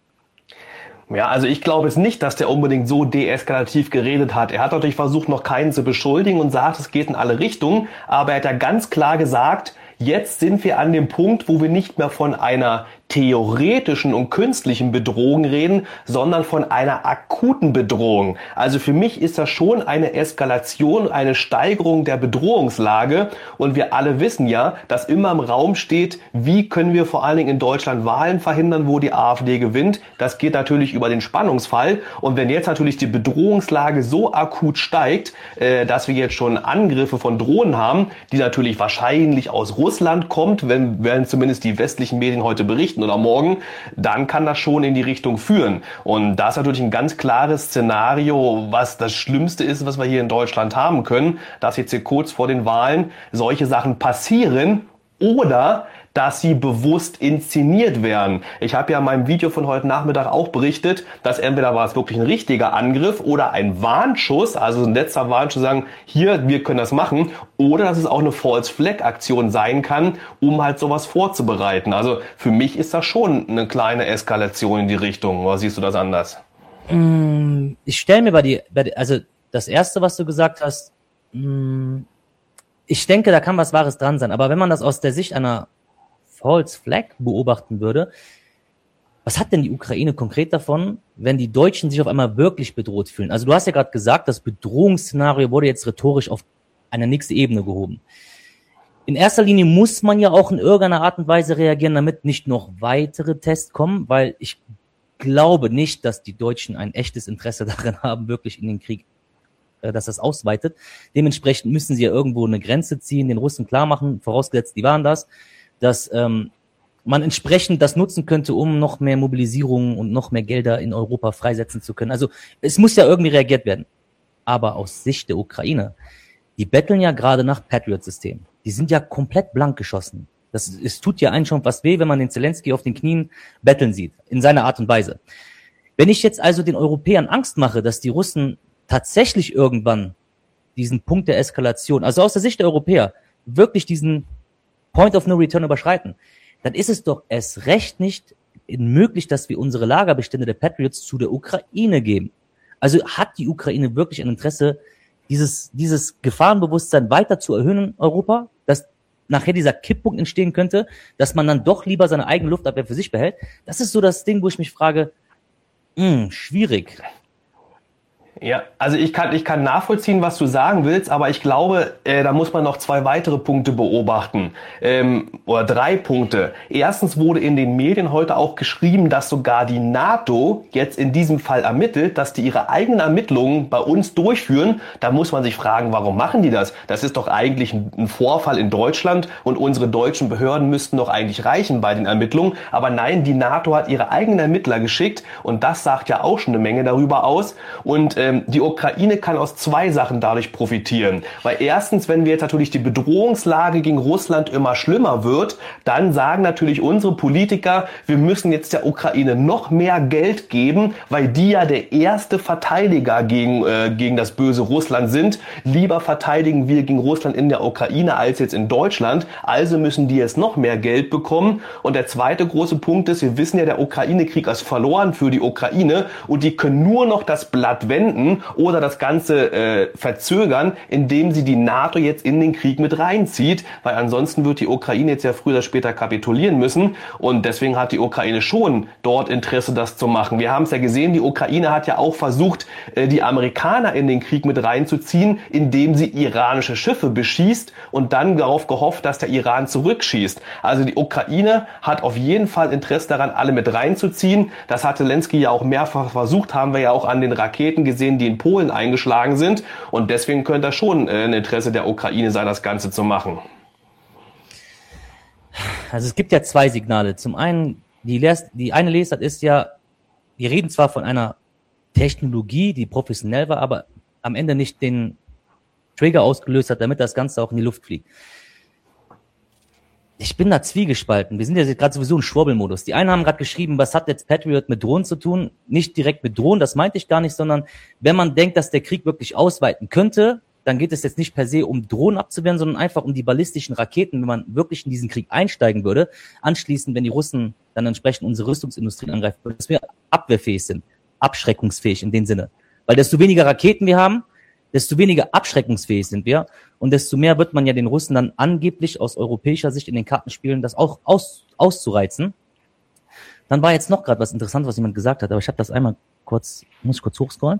Speaker 1: Ja, also ich glaube es nicht, dass der unbedingt so deeskalativ geredet hat. Er hat natürlich versucht, noch keinen zu beschuldigen und sagt, es geht in alle Richtungen, aber er hat ja ganz klar gesagt, jetzt sind wir an dem Punkt, wo wir nicht mehr von einer theoretischen und künstlichen Bedrohung reden, sondern von einer akuten Bedrohung. Also für mich ist das schon eine Eskalation, eine Steigerung der Bedrohungslage. Und wir alle wissen ja, dass immer im Raum steht, wie können wir vor allen Dingen in Deutschland Wahlen verhindern, wo die AfD gewinnt. Das geht natürlich über den Spannungsfall. Und wenn jetzt natürlich die Bedrohungslage so akut steigt, äh, dass wir jetzt schon Angriffe von Drohnen haben, die natürlich wahrscheinlich aus Russland kommt, wenn, wenn zumindest die westlichen Medien heute berichten, oder morgen, dann kann das schon in die Richtung führen. Und das ist natürlich ein ganz klares Szenario, was das Schlimmste ist, was wir hier in Deutschland haben können, dass jetzt hier kurz vor den Wahlen solche Sachen passieren oder dass sie bewusst inszeniert werden. Ich habe ja in meinem Video von heute Nachmittag auch berichtet, dass entweder war es wirklich ein richtiger Angriff oder ein Warnschuss, also ein letzter Warnschuss, sagen, hier, wir können das machen, oder dass es auch eine False-Flag-Aktion sein kann, um halt sowas vorzubereiten. Also für mich ist das schon eine kleine Eskalation in die Richtung. Oder siehst du das anders?
Speaker 2: Ich stelle mir bei die, also das Erste, was du gesagt hast, ich denke, da kann was Wahres dran sein, aber wenn man das aus der Sicht einer False Flag beobachten würde, was hat denn die Ukraine konkret davon, wenn die Deutschen sich auf einmal wirklich bedroht fühlen? Also du hast ja gerade gesagt, das Bedrohungsszenario wurde jetzt rhetorisch auf eine nächste Ebene gehoben. In erster Linie muss man ja auch in irgendeiner Art und Weise reagieren, damit nicht noch weitere Tests kommen, weil ich glaube nicht, dass die Deutschen ein echtes Interesse daran haben, wirklich in den Krieg, äh, dass das ausweitet. Dementsprechend müssen sie ja irgendwo eine Grenze ziehen, den Russen klar machen, vorausgesetzt, die waren das, dass ähm, man entsprechend das nutzen könnte, um noch mehr Mobilisierung und noch mehr Gelder in Europa freisetzen zu können. Also es muss ja irgendwie reagiert werden. Aber aus Sicht der Ukraine, die betteln ja gerade nach Patriot-System. Die sind ja komplett blank geschossen. Das, es tut ja einen schon fast weh, wenn man den Zelensky auf den Knien betteln sieht, in seiner Art und Weise. Wenn ich jetzt also den Europäern Angst mache, dass die Russen tatsächlich irgendwann diesen Punkt der Eskalation, also aus der Sicht der Europäer, wirklich diesen Point of No Return überschreiten, dann ist es doch erst recht nicht möglich, dass wir unsere Lagerbestände der Patriots zu der Ukraine geben? Also hat die Ukraine wirklich ein Interesse, dieses, dieses Gefahrenbewusstsein weiter zu erhöhen in Europa, dass nachher dieser Kipppunkt entstehen könnte, dass man dann doch lieber seine eigene Luftabwehr für sich behält? Das ist so das Ding, wo ich mich frage, mh, schwierig.
Speaker 1: Ja, also ich kann, ich kann nachvollziehen, was du sagen willst, aber ich glaube, äh, da muss man noch zwei weitere Punkte beobachten, ähm, oder drei Punkte. Erstens wurde in den Medien heute auch geschrieben, dass sogar die NATO jetzt in diesem Fall ermittelt, dass die ihre eigenen Ermittlungen bei uns durchführen. Da muss man sich fragen, warum machen die das? Das ist doch eigentlich ein, ein Vorfall in Deutschland und unsere deutschen Behörden müssten doch eigentlich reichen bei den Ermittlungen. Aber nein, die NATO hat ihre eigenen Ermittler geschickt und das sagt ja auch schon eine Menge darüber aus. Und äh, die Ukraine kann aus zwei Sachen dadurch profitieren. Weil erstens, wenn wir jetzt natürlich die Bedrohungslage gegen Russland immer schlimmer wird, dann sagen natürlich unsere Politiker, wir müssen jetzt der Ukraine noch mehr Geld geben, weil die ja der erste Verteidiger gegen, äh, gegen das böse Russland sind. Lieber verteidigen wir gegen Russland in der Ukraine als jetzt in Deutschland. Also müssen die jetzt noch mehr Geld bekommen. Und der zweite große Punkt ist, wir wissen ja, der Ukraine-Krieg ist verloren für die Ukraine und die können nur noch das Blatt wenden oder das Ganze äh, verzögern, indem sie die NATO jetzt in den Krieg mit reinzieht, weil ansonsten wird die Ukraine jetzt ja früher oder später kapitulieren müssen und deswegen hat die Ukraine schon dort Interesse, das zu machen. Wir haben es ja gesehen, die Ukraine hat ja auch versucht, äh, die Amerikaner in den Krieg mit reinzuziehen, indem sie iranische Schiffe beschießt und dann darauf gehofft, dass der Iran zurückschießt. Also die Ukraine hat auf jeden Fall Interesse daran, alle mit reinzuziehen. Das hat Zelensky ja auch mehrfach versucht, haben wir ja auch an den Raketen gesehen, die in Polen eingeschlagen sind. Und deswegen könnte das schon ein Interesse der Ukraine sein, das Ganze zu machen.
Speaker 2: Also es gibt ja zwei Signale. Zum einen, die, Les- die eine Lesart ist ja, wir reden zwar von einer Technologie, die professionell war, aber am Ende nicht den Trigger ausgelöst hat, damit das Ganze auch in die Luft fliegt. Ich bin da zwiegespalten. Wir sind ja gerade sowieso im Schwurbelmodus. Die einen haben gerade geschrieben, was hat jetzt Patriot mit Drohnen zu tun? Nicht direkt mit Drohnen, das meinte ich gar nicht, sondern wenn man denkt, dass der Krieg wirklich ausweiten könnte, dann geht es jetzt nicht per se um Drohnen abzuwehren, sondern einfach um die ballistischen Raketen, wenn man wirklich in diesen Krieg einsteigen würde. Anschließend, wenn die Russen dann entsprechend unsere Rüstungsindustrien angreifen würden, dass wir abwehrfähig sind, abschreckungsfähig in dem Sinne. Weil desto weniger Raketen wir haben, desto weniger abschreckungsfähig sind wir und desto mehr wird man ja den Russen dann angeblich aus europäischer Sicht in den Karten spielen, das auch aus, auszureizen. Dann war jetzt noch gerade was Interessantes, was jemand gesagt hat, aber ich habe das einmal kurz, muss ich kurz hochscrollen.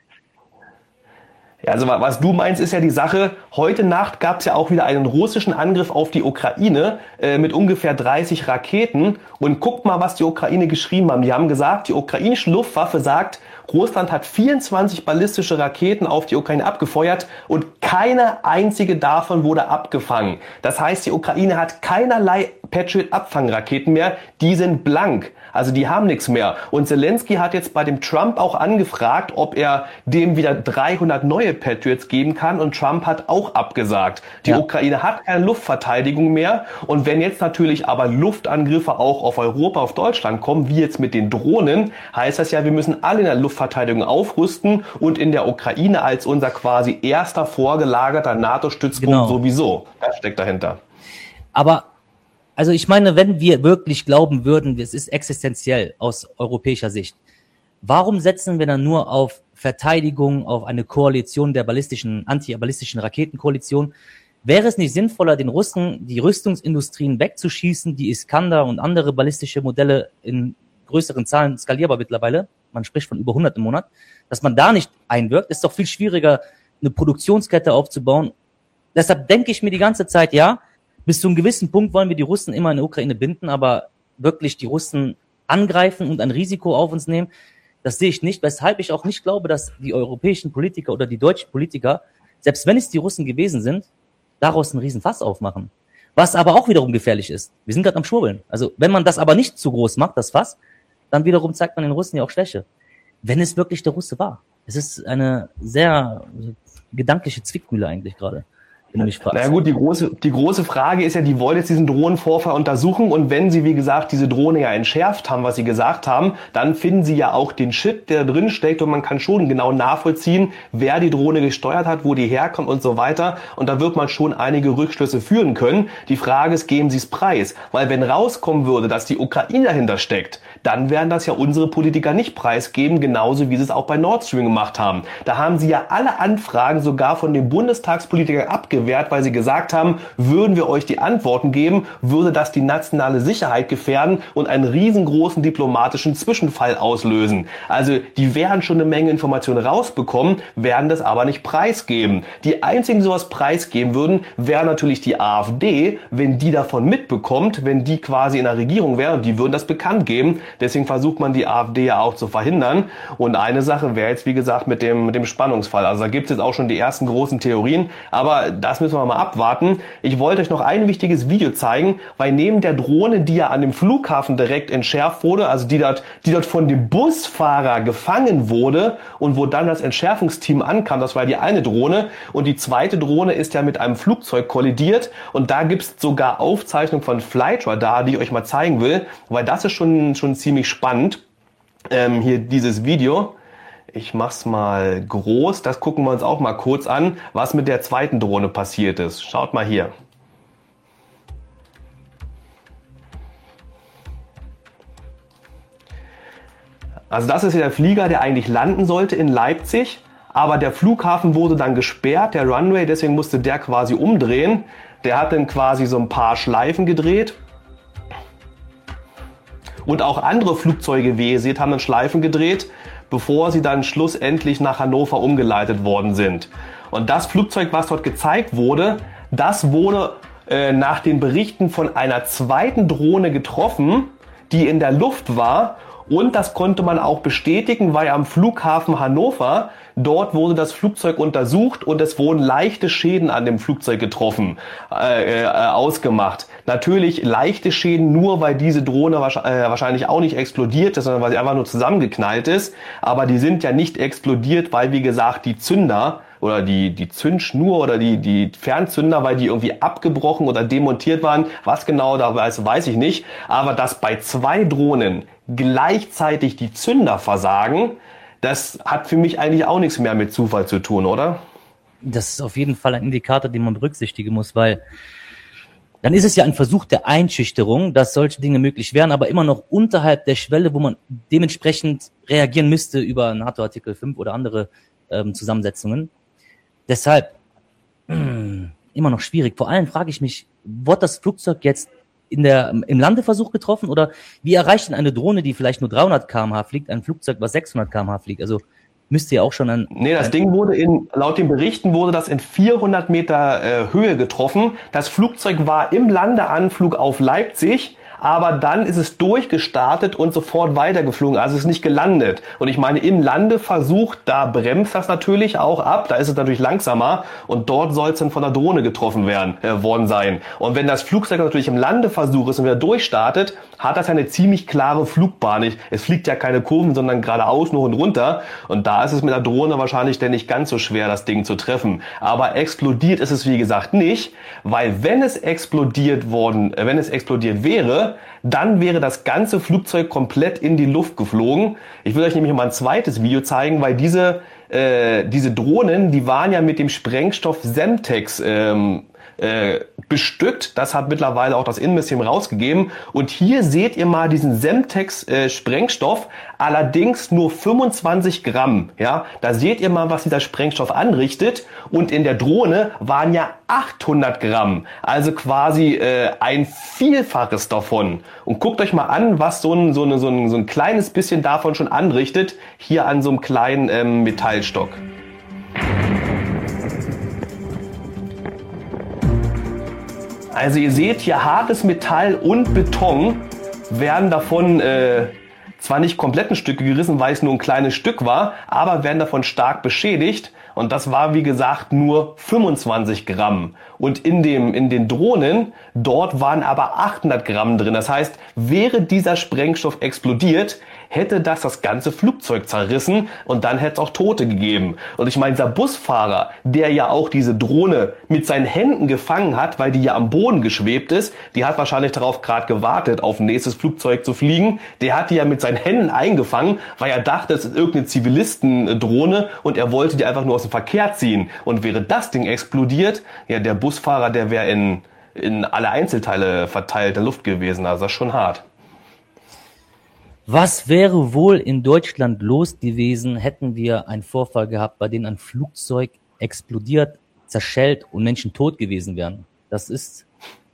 Speaker 1: Ja, also was du meinst, ist ja die Sache, heute Nacht gab es ja auch wieder einen russischen Angriff auf die Ukraine äh, mit ungefähr dreißig Raketen. Und guckt mal, was die Ukraine geschrieben haben. Die haben gesagt, die ukrainische Luftwaffe sagt, Russland hat vierundzwanzig ballistische Raketen auf die Ukraine abgefeuert und keine einzige davon wurde abgefangen. Das heißt, die Ukraine hat keinerlei Patriot-Abfangraketen mehr, die sind blank. Also die haben nichts mehr. Und Zelensky hat jetzt bei dem Trump auch angefragt, ob er dem wieder dreihundert neue Patriots geben kann. Und Trump hat auch abgesagt. Die ja. Ukraine hat keine Luftverteidigung mehr. Und wenn jetzt natürlich aber Luftangriffe auch auf Europa, auf Deutschland kommen, wie jetzt mit den Drohnen, heißt das ja, wir müssen alle in der Luftverteidigung aufrüsten und in der Ukraine als unser quasi erster vorgelagerter NATO-Stützpunkt genau. sowieso. Das steckt dahinter.
Speaker 2: Aber also ich meine, wenn wir wirklich glauben würden, es ist existenziell aus europäischer Sicht, warum setzen wir dann nur auf Verteidigung, auf eine Koalition der ballistischen, antiballistischen Raketenkoalition? Wäre es nicht sinnvoller, den Russen die Rüstungsindustrien wegzuschießen, die Iskander und andere ballistische Modelle in größeren Zahlen skalierbar mittlerweile, man spricht von über hundert im Monat, dass man da nicht einwirkt? Ist doch viel schwieriger, eine Produktionskette aufzubauen. Deshalb denke ich mir die ganze Zeit, ja, bis zu einem gewissen Punkt wollen wir die Russen immer in der Ukraine binden, aber wirklich die Russen angreifen und ein Risiko auf uns nehmen, das sehe ich nicht, weshalb ich auch nicht glaube, dass die europäischen Politiker oder die deutschen Politiker, selbst wenn es die Russen gewesen sind, daraus einen riesen Fass aufmachen. Was aber auch wiederum gefährlich ist. Wir sind gerade am Schwurbeln. Also wenn man das aber nicht zu groß macht, das Fass, dann wiederum zeigt man den Russen ja auch Schwäche. Wenn es wirklich der Russe war. Es ist eine sehr gedankliche Zwickmühle eigentlich gerade. wenn du mich fragst.
Speaker 1: Na gut, die große, die große Frage ist ja, die wollen jetzt diesen Drohnenvorfall untersuchen und wenn sie, wie gesagt, diese Drohne ja entschärft haben, was sie gesagt haben, dann finden sie ja auch den Chip, der drin steckt und man kann schon genau nachvollziehen, wer die Drohne gesteuert hat, wo die herkommt und so weiter und da wird man schon einige Rückschlüsse führen können. Die Frage ist, geben sie es preis? Weil wenn rauskommen würde, dass die Ukraine dahinter steckt, dann werden das ja unsere Politiker nicht preisgeben, genauso wie sie es auch bei Nord Stream gemacht haben. Da haben sie ja alle Anfragen sogar von den Bundestagspolitikern abgewehrt, weil sie gesagt haben, würden wir euch die Antworten geben, würde das die nationale Sicherheit gefährden und einen riesengroßen diplomatischen Zwischenfall auslösen. Also die werden schon eine Menge Informationen rausbekommen, werden das aber nicht preisgeben. Die einzigen, die sowas preisgeben würden, wäre natürlich die AfD, wenn die davon mitbekommt, wenn die quasi in der Regierung wäre und die würden das bekannt geben. Deswegen versucht man die AfD ja auch zu verhindern. Und eine Sache wäre jetzt, wie gesagt, mit dem, mit dem Spannungsfall. Also da gibt es jetzt auch schon die ersten großen Theorien, aber das müssen wir mal abwarten. Ich wollte euch noch ein wichtiges Video zeigen, weil neben der Drohne, die ja an dem Flughafen direkt entschärft wurde, also die dort, die dort von dem Busfahrer gefangen wurde und wo dann das Entschärfungsteam ankam, das war die eine Drohne und die zweite Drohne ist ja mit einem Flugzeug kollidiert und da gibt es sogar Aufzeichnungen von Flightradar, die ich euch mal zeigen will, weil das ist schon, schon ziemlich spannend, ähm, hier dieses Video. Ich mach's mal groß, das gucken wir uns auch mal kurz an, was mit der zweiten Drohne passiert ist. Schaut mal hier. Also das ist ja der Flieger, der eigentlich landen sollte in Leipzig, aber der Flughafen wurde dann gesperrt, der Runway, deswegen musste der quasi umdrehen. Der hat dann quasi so ein paar Schleifen gedreht. Und auch andere Flugzeuge, wie ihr seht, haben dann Schleifen gedreht, bevor sie dann schlussendlich nach Hannover umgeleitet worden sind. Und das Flugzeug, was dort gezeigt wurde, das wurde äh, nach den Berichten von einer zweiten Drohne getroffen, die in der Luft war. Und das konnte man auch bestätigen, weil am Flughafen Hannover, dort wurde das Flugzeug untersucht und es wurden leichte Schäden an dem Flugzeug getroffen, äh, äh, ausgemacht. Natürlich leichte Schäden nur, weil diese Drohne wahrscheinlich auch nicht explodiert ist, sondern weil sie einfach nur zusammengeknallt ist. Aber die sind ja nicht explodiert, weil wie gesagt die Zünder oder die, die Zündschnur oder die, die Fernzünder, weil die irgendwie abgebrochen oder demontiert waren. Was genau da weiß, weiß ich nicht. Aber dass bei zwei Drohnen gleichzeitig die Zünder versagen, das hat für mich eigentlich auch nichts mehr mit Zufall zu tun, oder?
Speaker 2: Das ist auf jeden Fall ein Indikator, den man berücksichtigen muss, weil dann ist es ja ein Versuch der Einschüchterung, dass solche Dinge möglich wären, aber immer noch unterhalb der Schwelle, wo man dementsprechend reagieren müsste über NATO Artikel fünf oder andere ähm, Zusammensetzungen. Deshalb mh, immer noch schwierig. Vor allem frage ich mich, wurde das Flugzeug jetzt in der, im Landeversuch getroffen oder wie erreicht denn eine Drohne, die vielleicht nur dreihundert Kilometer pro Stunde fliegt, ein Flugzeug, was sechshundert Kilometer pro Stunde fliegt? Also müsste ja auch schon ein...
Speaker 1: Nee, das Ding wurde in, laut den Berichten wurde das in vierhundert Meter äh, Höhe getroffen. Das Flugzeug war im Landeanflug auf Leipzig, aber dann ist es durchgestartet und sofort weitergeflogen, also es ist nicht gelandet. Und ich meine, im Landeversuch, da bremst das natürlich auch ab, da ist es natürlich langsamer und dort soll es dann von der Drohne getroffen werden, äh, worden sein. Und wenn das Flugzeug natürlich im Landeversuch ist und wieder durchstartet, hat das eine ziemlich klare Flugbahn. Es fliegt ja keine Kurven, sondern geradeaus nur und runter. Und da ist es mit der Drohne wahrscheinlich denn nicht ganz so schwer, das Ding zu treffen. Aber explodiert ist es wie gesagt nicht, weil wenn es explodiert worden, wenn es explodiert wäre, dann wäre das ganze Flugzeug komplett in die Luft geflogen. Ich will euch nämlich mal ein zweites Video zeigen, weil diese äh, diese Drohnen, die waren ja mit dem Sprengstoff Semtex ähm, äh, bestückt. Das hat mittlerweile auch das Innenministerium rausgegeben. Und hier seht ihr mal diesen Semtex-Sprengstoff, äh, allerdings nur fünfundzwanzig Gramm. Ja, da seht ihr mal, was dieser Sprengstoff anrichtet. Und in der Drohne waren ja achthundert Gramm, also quasi äh, ein Vielfaches davon. Und guckt euch mal an, was so ein, so, eine, so, ein, so ein kleines bisschen davon schon anrichtet, hier an so einem kleinen ähm, Metallstock. Also ihr seht hier, hartes Metall und Beton werden davon äh, zwar nicht komplett in Stücke gerissen, weil es nur ein kleines Stück war, aber werden davon stark beschädigt. Und das war, wie gesagt, nur fünfundzwanzig Gramm. Und in dem, in den Drohnen, dort waren aber achthundert Gramm drin. Das heißt, wäre dieser Sprengstoff explodiert, hätte das das ganze Flugzeug zerrissen und dann hätte es auch Tote gegeben. Und ich meine, dieser Busfahrer, der ja auch diese Drohne mit seinen Händen gefangen hat, weil die ja am Boden geschwebt ist, die hat wahrscheinlich darauf gerade gewartet, auf ein nächstes Flugzeug zu fliegen. Der hat die ja mit seinen Händen eingefangen, weil er dachte, es ist irgendeine Zivilistendrohne und er wollte die einfach nur aus dem Verkehr ziehen. Und wäre das Ding explodiert, ja, der Busfahrer, der wäre in, in alle Einzelteile verteilt der Luft gewesen. Also das ist schon hart.
Speaker 2: Was wäre wohl in Deutschland los gewesen, hätten wir einen Vorfall gehabt, bei dem ein Flugzeug explodiert, zerschellt und Menschen tot gewesen wären? Das ist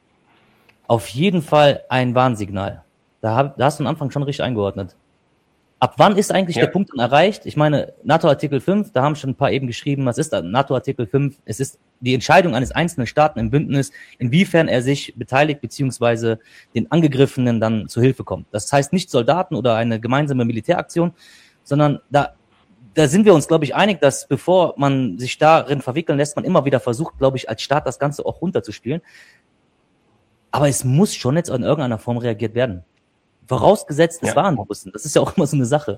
Speaker 2: auf jeden Fall ein Warnsignal. Da, hab, da hast du am Anfang schon richtig eingeordnet. Ab wann ist eigentlich ja. der Punkt dann erreicht? Ich meine, NATO-Artikel fünf, da haben schon ein paar eben geschrieben, was ist NATO-Artikel fünf? Es ist die Entscheidung eines einzelnen Staaten im Bündnis, inwiefern er sich beteiligt beziehungsweise den Angegriffenen dann zu Hilfe kommt. Das heißt nicht Soldaten oder eine gemeinsame Militäraktion, sondern da, da sind wir uns, glaube ich, einig, dass bevor man sich darin verwickeln lässt, man immer wieder versucht, glaube ich, als Staat das Ganze auch runterzuspielen. Aber es muss schon jetzt in irgendeiner Form reagiert werden. Vorausgesetzt, es
Speaker 1: ja.
Speaker 2: waren Russen. Das ist ja auch immer so eine Sache.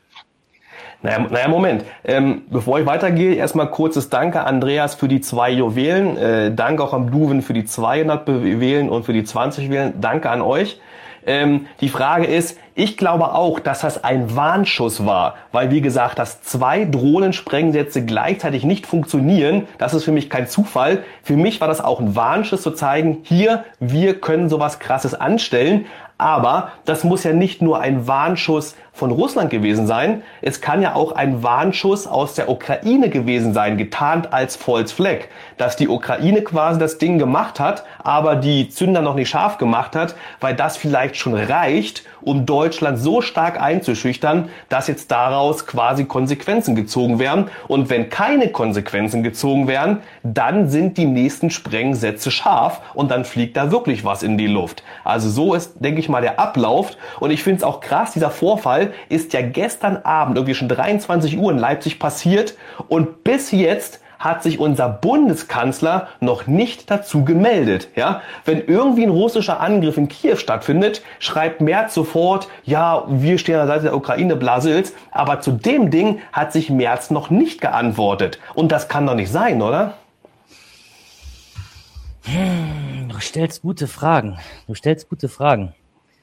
Speaker 1: Naja, naja Moment. Ähm, bevor ich weitergehe, erstmal kurzes Danke, Andreas, für die zwei Juwelen. Äh, danke auch an Bluven für die zweihundert Juwelen und für die zwanzig Juwelen. Danke an euch. Ähm, die Frage ist, ich glaube auch, dass das ein Warnschuss war, weil wie gesagt, dass zwei Drohnensprengsätze gleichzeitig nicht funktionieren, das ist für mich kein Zufall. Für mich war das auch ein Warnschuss zu zeigen, hier, wir können sowas Krasses anstellen. Aber das muss ja nicht nur ein Warnschuss von Russland gewesen sein. Es kann ja auch ein Warnschuss aus der Ukraine gewesen sein, getarnt als False Flag. Dass die Ukraine quasi das Ding gemacht hat, aber die Zünder noch nicht scharf gemacht hat, weil das vielleicht schon reicht, um Deutschland so stark einzuschüchtern, dass jetzt daraus quasi Konsequenzen gezogen werden. Und wenn keine Konsequenzen gezogen werden, dann sind die nächsten Sprengsätze scharf und dann fliegt da wirklich was in die Luft. Also so ist, denke ich mal, der Ablauf. Und ich finde es auch krass, dieser Vorfall ist ja gestern Abend irgendwie schon dreiundzwanzig Uhr in Leipzig passiert und bis jetzt hat sich unser Bundeskanzler noch nicht dazu gemeldet. Ja, wenn irgendwie ein russischer Angriff in Kiew stattfindet, schreibt Merz sofort, ja, wir stehen an der Seite der Ukraine, Blasils. Aber zu dem Ding hat sich Merz noch nicht geantwortet. Und das kann doch nicht sein, oder?
Speaker 2: Hm, du stellst gute Fragen. Du stellst gute Fragen.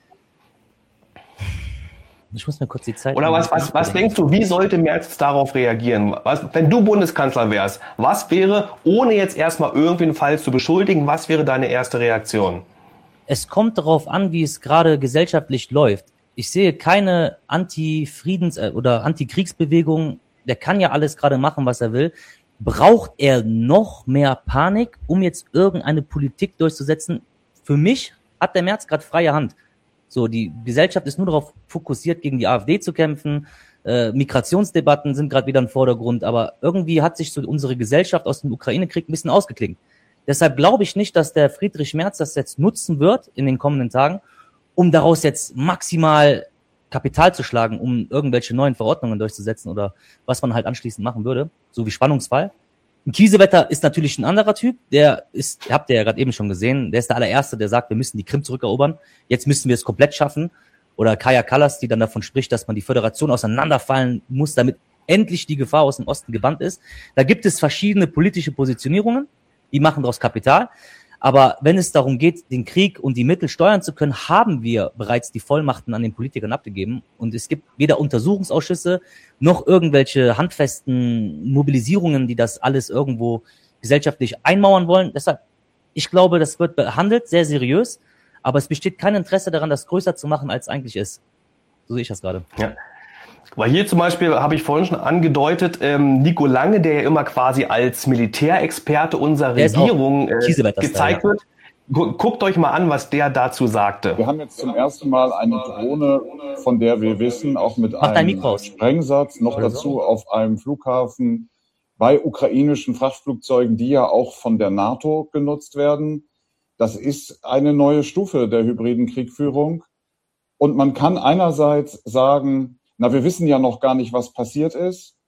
Speaker 2: Ich muss mir kurz die Zeit...
Speaker 1: Oder was, was, was denkst du, wie sollte Merz darauf reagieren? Was, wenn du Bundeskanzler wärst, was wäre, ohne jetzt erstmal irgendwie einen Fall zu beschuldigen, was wäre deine erste Reaktion?
Speaker 2: Es kommt darauf an, wie es gerade gesellschaftlich läuft. Ich sehe keine Anti-Friedens- oder Anti-Kriegsbewegung. Der kann ja alles gerade machen, was er will. Braucht er noch mehr Panik, um jetzt irgendeine Politik durchzusetzen? Für mich hat der Merz gerade freie Hand. So, die Gesellschaft ist nur darauf fokussiert, gegen die AfD zu kämpfen. Äh, Migrationsdebatten sind gerade wieder im Vordergrund, aber irgendwie hat sich so unsere Gesellschaft aus dem Ukraine-Krieg ein bisschen ausgeklingt. Deshalb glaube ich nicht, dass der Friedrich Merz das jetzt nutzen wird in den kommenden Tagen, um daraus jetzt maximal Kapital zu schlagen, um irgendwelche neuen Verordnungen durchzusetzen oder was man halt anschließend machen würde, so wie Spannungsfall. Ein Kiesewetter ist natürlich ein anderer Typ, der ist, habt ihr ja gerade eben schon gesehen, der ist der allererste, der sagt, wir müssen die Krim zurückerobern, jetzt müssen wir es komplett schaffen. Oder Kaja Kallas, die dann davon spricht, dass man die Föderation auseinanderfallen muss, damit endlich die Gefahr aus dem Osten gebannt ist. Da gibt es verschiedene politische Positionierungen, die machen daraus Kapital. Aber wenn es darum geht, den Krieg und die Mittel steuern zu können, haben wir bereits die Vollmachten an den Politikern abgegeben. Und es gibt weder Untersuchungsausschüsse noch irgendwelche handfesten Mobilisierungen, die das alles irgendwo gesellschaftlich einmauern wollen. Deshalb, ich glaube, das wird behandelt, sehr seriös. Aber es besteht kein Interesse daran, das größer zu machen, als es eigentlich ist. So sehe ich das gerade.
Speaker 1: Ja. Weil hier zum Beispiel, habe ich vorhin schon angedeutet, ähm, Nico Lange, der ja immer quasi als Militärexperte unserer
Speaker 2: Der
Speaker 1: Regierung äh, gezeigt
Speaker 2: ja.
Speaker 1: wird. Guckt euch mal an, was der dazu sagte.
Speaker 7: Wir haben jetzt zum ersten Mal eine Drohne, von der wir wissen, auch mit
Speaker 2: Mach
Speaker 7: einem Sprengsatz, noch dazu auf einem Flughafen bei ukrainischen Frachtflugzeugen, die ja auch von der NATO genutzt werden. Das ist eine neue Stufe der hybriden Kriegführung. Und man kann einerseits sagen, na, wir wissen ja noch gar nicht, was passiert ist.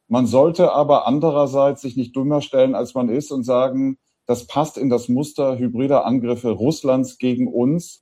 Speaker 7: Man sollte aber andererseits sich nicht dümmer stellen, als man ist und sagen, das passt in das Muster hybrider Angriffe Russlands gegen uns.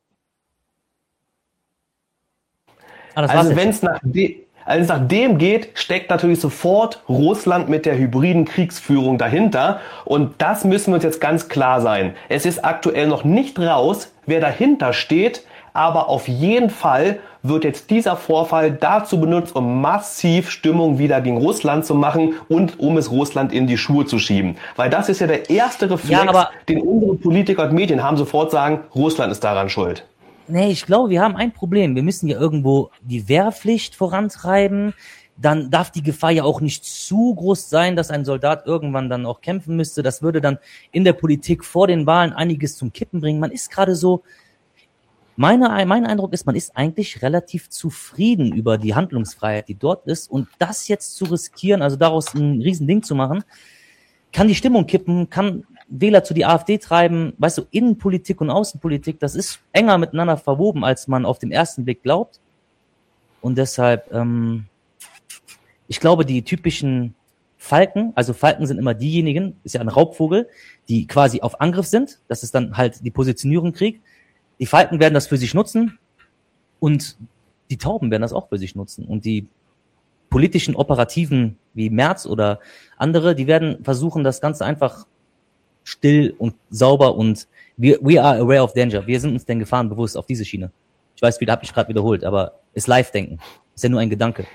Speaker 2: Ah, das
Speaker 1: Also
Speaker 2: war's
Speaker 1: wenn
Speaker 2: jetzt.
Speaker 1: es nach, de also nach dem geht, steckt natürlich sofort Russland mit der hybriden Kriegsführung dahinter. Und das müssen wir uns jetzt ganz klar sein. Es ist aktuell noch nicht raus, wer dahinter steht. Aber auf jeden Fall wird jetzt dieser Vorfall dazu benutzt, um massiv Stimmung wieder gegen Russland zu machen und um es Russland in die Schuhe zu schieben. Weil das ist ja der erste Reflex,
Speaker 2: Ja, aber-
Speaker 1: den unsere Politiker und Medien haben, sofort sagen, Russland ist daran schuld.
Speaker 2: Nee, ich glaube, wir haben ein Problem. Wir müssen ja irgendwo die Wehrpflicht vorantreiben. Dann darf die Gefahr ja auch nicht zu groß sein, dass ein Soldat irgendwann dann auch kämpfen müsste. Das würde dann in der Politik vor den Wahlen einiges zum Kippen bringen. Man ist gerade so, meine, mein Eindruck ist, man ist eigentlich relativ zufrieden über die Handlungsfreiheit, die dort ist. Und das jetzt zu riskieren, also daraus ein Riesending zu machen, kann die Stimmung kippen, kann Wähler zu die AfD treiben. Weißt du, Innenpolitik und Außenpolitik, das ist enger miteinander verwoben, als man auf den ersten Blick glaubt. Und deshalb, ähm, ich glaube, die typischen Falken, also Falken sind immer diejenigen, ist ja ein Raubvogel, die quasi auf Angriff sind. Das ist dann halt die Positionierung im Krieg. Die Falken werden das für sich nutzen und die Tauben werden das auch für sich nutzen. Und die politischen Operativen wie Merz oder andere, die werden versuchen, das Ganze einfach still und sauber und we, we are aware of danger. Wir sind uns den Gefahren bewusst auf diese Schiene. Ich weiß, wieder habe ich gerade wiederholt, aber ist Live-Denken. Ist ja nur ein Gedanke.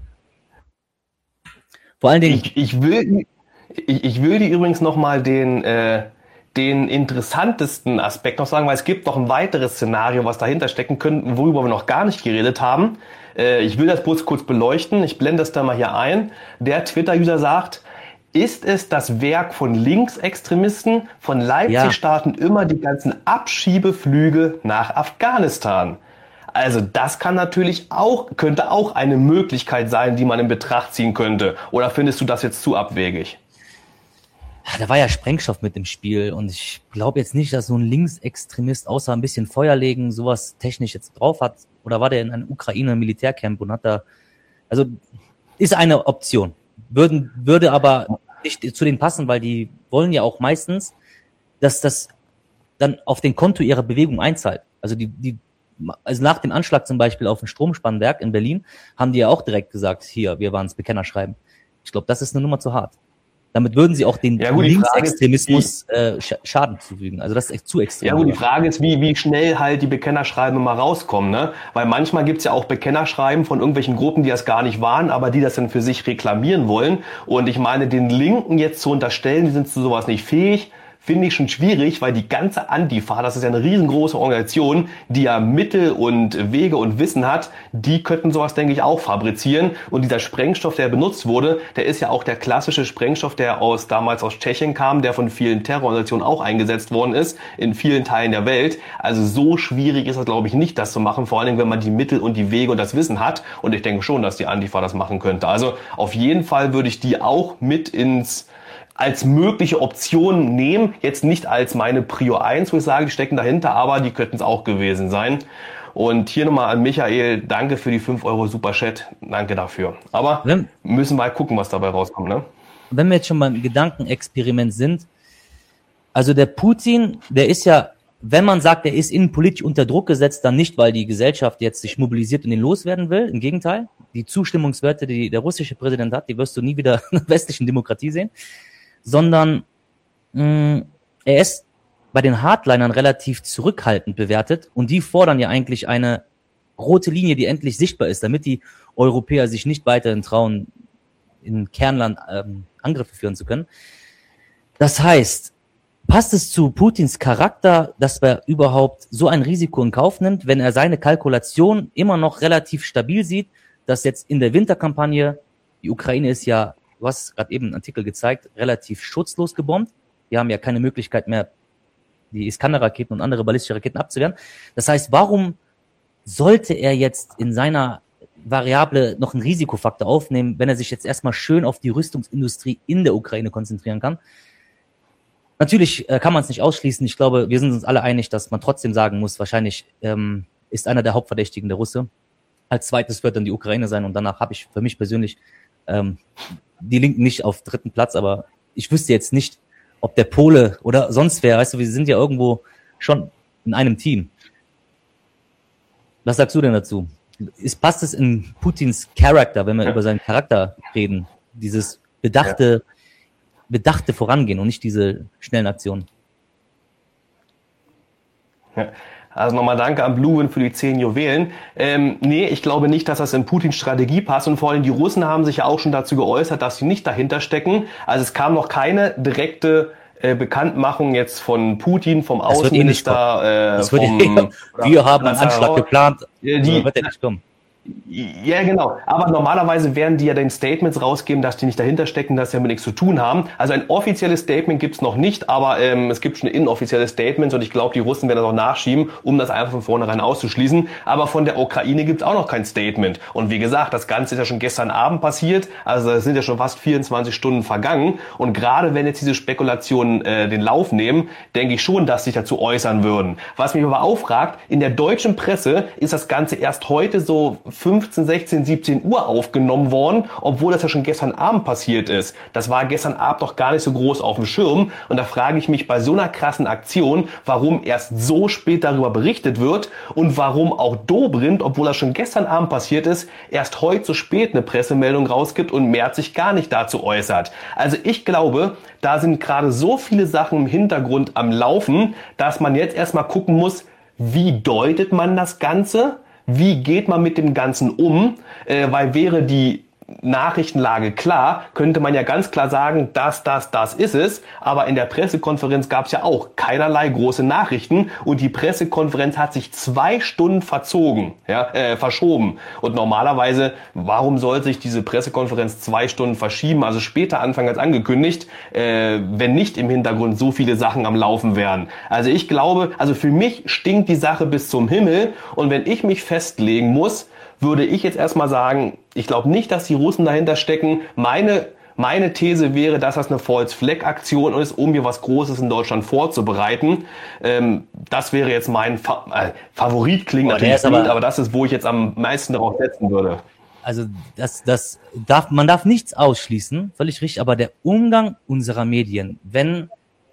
Speaker 2: Vor allen Dingen...
Speaker 1: Ich, ich will, ich, ich will dir übrigens nochmal den, äh, den interessantesten Aspekt noch sagen, weil es gibt noch ein weiteres Szenario, was dahinter stecken könnte, worüber wir noch gar nicht geredet haben. Äh, ich will das bloß kurz beleuchten. Ich blende das da mal hier ein. Der Twitter-User sagt, ist es das Werk von Linksextremisten? Von Leipzig
Speaker 2: Ja.
Speaker 1: starten immer die ganzen Abschiebeflüge nach Afghanistan. Also das kann natürlich auch, könnte auch eine Möglichkeit sein, die man in Betracht ziehen könnte. Oder findest du das jetzt zu abwegig?
Speaker 2: Da war ja Sprengstoff mit im Spiel und ich glaube jetzt nicht, dass so ein Linksextremist außer ein bisschen Feuer legen sowas technisch jetzt drauf hat. Oder war der in einem Ukraine-Militärcamp und hat da, also ist eine Option. Würden, würde aber nicht zu denen passen, weil die wollen ja auch meistens, dass das dann auf den Konto ihrer Bewegung einzahlt. Also die, die, also nach dem Anschlag zum Beispiel auf ein Stromspannwerk in Berlin haben die ja auch direkt gesagt, hier, wir waren es Bekennerschreiben. Ich glaube, das ist eine Nummer zu hart. Damit würden sie auch den
Speaker 1: Ja, gut, die Frage ist,
Speaker 2: Linksextremismus äh, Sch- Schaden zufügen. Also das ist echt zu extrem.
Speaker 1: Ja gut, die Frage ist, wie, wie schnell halt die Bekennerschreiben mal rauskommen, ne? Weil manchmal gibt's ja auch Bekennerschreiben von irgendwelchen Gruppen, die das gar nicht waren, aber die das dann für sich reklamieren wollen. Und ich meine, den Linken jetzt zu unterstellen, die sind zu sowas nicht fähig, finde ich schon schwierig, weil die ganze Antifa, das ist ja eine riesengroße Organisation, die ja Mittel und Wege und Wissen hat, die könnten sowas, denke ich, auch fabrizieren. Und dieser Sprengstoff, der benutzt wurde, der ist ja auch der klassische Sprengstoff, der aus damals aus Tschechien kam, der von vielen Terrororganisationen auch eingesetzt worden ist, in vielen Teilen der Welt. Also so schwierig ist es, glaube ich, nicht, das zu machen, vor allen Dingen, wenn man die Mittel und die Wege und das Wissen hat. Und ich denke schon, dass die Antifa das machen könnte. Also auf jeden Fall würde ich die auch mit ins als mögliche Option nehmen, jetzt nicht als meine Prio eins, wo ich sage, die stecken dahinter, aber die könnten es auch gewesen sein. Und hier nochmal an Michael, danke für die fünf Euro Superchat, danke dafür. Aber
Speaker 2: Wenn-
Speaker 1: müssen mal gucken, was dabei rauskommt, ne?
Speaker 2: Wenn wir jetzt schon beim Gedankenexperiment sind, also der Putin, der ist ja, wenn man sagt, er ist innenpolitisch unter Druck gesetzt, dann nicht, weil die Gesellschaft jetzt sich mobilisiert und ihn loswerden will. Im Gegenteil, die Zustimmungswerte, die der russische Präsident hat, die wirst du nie wieder in der westlichen Demokratie sehen. Sondern mh, er ist bei den Hardlinern relativ zurückhaltend bewertet und die fordern ja eigentlich eine rote Linie, die endlich sichtbar ist, damit die Europäer sich nicht weiterhin trauen, in Kernland ähm, Angriffe führen zu können. Das heißt, passt es zu Putins Charakter, dass er überhaupt so ein Risiko in Kauf nimmt, wenn er seine Kalkulation immer noch relativ stabil sieht, dass jetzt in der Winterkampagne, die Ukraine ist ja, du hast gerade eben einen Artikel gezeigt, relativ schutzlos gebombt. Wir haben ja keine Möglichkeit mehr, die Iskander-Raketen und andere ballistische Raketen abzuwehren. Das heißt, warum sollte er jetzt in seiner Variable noch einen Risikofaktor aufnehmen, wenn er sich jetzt erstmal schön auf die Rüstungsindustrie in der Ukraine konzentrieren kann? Natürlich äh, kann man es nicht ausschließen. Ich glaube, wir sind uns alle einig, dass man trotzdem sagen muss, wahrscheinlich ähm, ist einer der Hauptverdächtigen der Russe. Als zweites wird dann die Ukraine sein und danach habe ich für mich persönlich Ähm, die Linken nicht auf dritten Platz, aber ich wüsste jetzt nicht, ob der Pole oder sonst wer, weißt du, wir sind ja irgendwo schon in einem Team. Was sagst du denn dazu? Ist, passt es in Putins Charakter, wenn wir ja. über seinen Charakter reden? Dieses bedachte, ja. bedachte Vorangehen und nicht diese schnellen Aktionen.
Speaker 1: Ja. Also nochmal danke an Blumen für die zehn Juwelen. Ähm, nee, ich glaube nicht, dass das in Putins Strategie passt. Und vor allem die Russen haben sich ja auch schon dazu geäußert, dass sie nicht dahinter stecken. Also es kam noch keine direkte äh, Bekanntmachung jetzt von Putin, vom das Außenminister.
Speaker 2: Äh, das wird vom, eh, wir haben einen Anschlag geplant.
Speaker 1: Die, die wird ja nicht kommen. Ja, genau. Aber normalerweise werden die ja den Statements rausgeben, dass die nicht dahinter stecken, dass sie damit nichts zu tun haben. Also ein offizielles Statement gibt's noch nicht, aber ähm, es gibt schon inoffizielle Statements und ich glaube, die Russen werden das auch nachschieben, um das einfach von vornherein auszuschließen. Aber von der Ukraine gibt's auch noch kein Statement. Und wie gesagt, das Ganze ist ja schon gestern Abend passiert, also es sind ja schon fast vierundzwanzig Stunden vergangen. Und gerade wenn jetzt diese Spekulationen äh, den Lauf nehmen, denke ich schon, dass sie sich dazu äußern würden. Was mich aber auffragt, in der deutschen Presse ist das Ganze erst heute so fünfzehn, sechzehn, siebzehn Uhr aufgenommen worden, obwohl das ja schon gestern Abend passiert ist. Das war gestern Abend doch gar nicht so groß auf dem Schirm. Und da frage ich mich bei so einer krassen Aktion, warum erst so spät darüber berichtet wird und warum auch Dobrindt, obwohl das schon gestern Abend passiert ist, erst heute so spät eine Pressemeldung rausgibt und Merz sich gar nicht dazu äußert. Also ich glaube, da sind gerade so viele Sachen im Hintergrund am Laufen, dass man jetzt erstmal gucken muss, wie deutet man das Ganze? Wie geht man mit dem Ganzen um? Äh, weil wäre die Nachrichtenlage klar, könnte man ja ganz klar sagen, das, das, das ist es. Aber in der Pressekonferenz gab es ja auch keinerlei große Nachrichten und die Pressekonferenz hat sich zwei Stunden verzogen, ja, äh, verschoben. Und normalerweise, warum soll sich diese Pressekonferenz zwei Stunden verschieben, also später anfangen als angekündigt, äh, wenn nicht im Hintergrund so viele Sachen am Laufen wären? Also ich glaube, also für mich stinkt die Sache bis zum Himmel und wenn ich mich festlegen muss, würde ich jetzt erstmal sagen, ich glaube nicht, dass die Russen dahinter stecken. Meine, meine These wäre, dass das eine False-Flag-Aktion ist, um hier was Großes in Deutschland vorzubereiten. Ähm, das wäre jetzt mein Fa- äh, Favorit, klingt natürlich gut, aber, aber das ist, wo ich jetzt am meisten darauf setzen würde.
Speaker 2: Also das, das darf, man darf nichts ausschließen, völlig richtig, aber der Umgang unserer Medien, wenn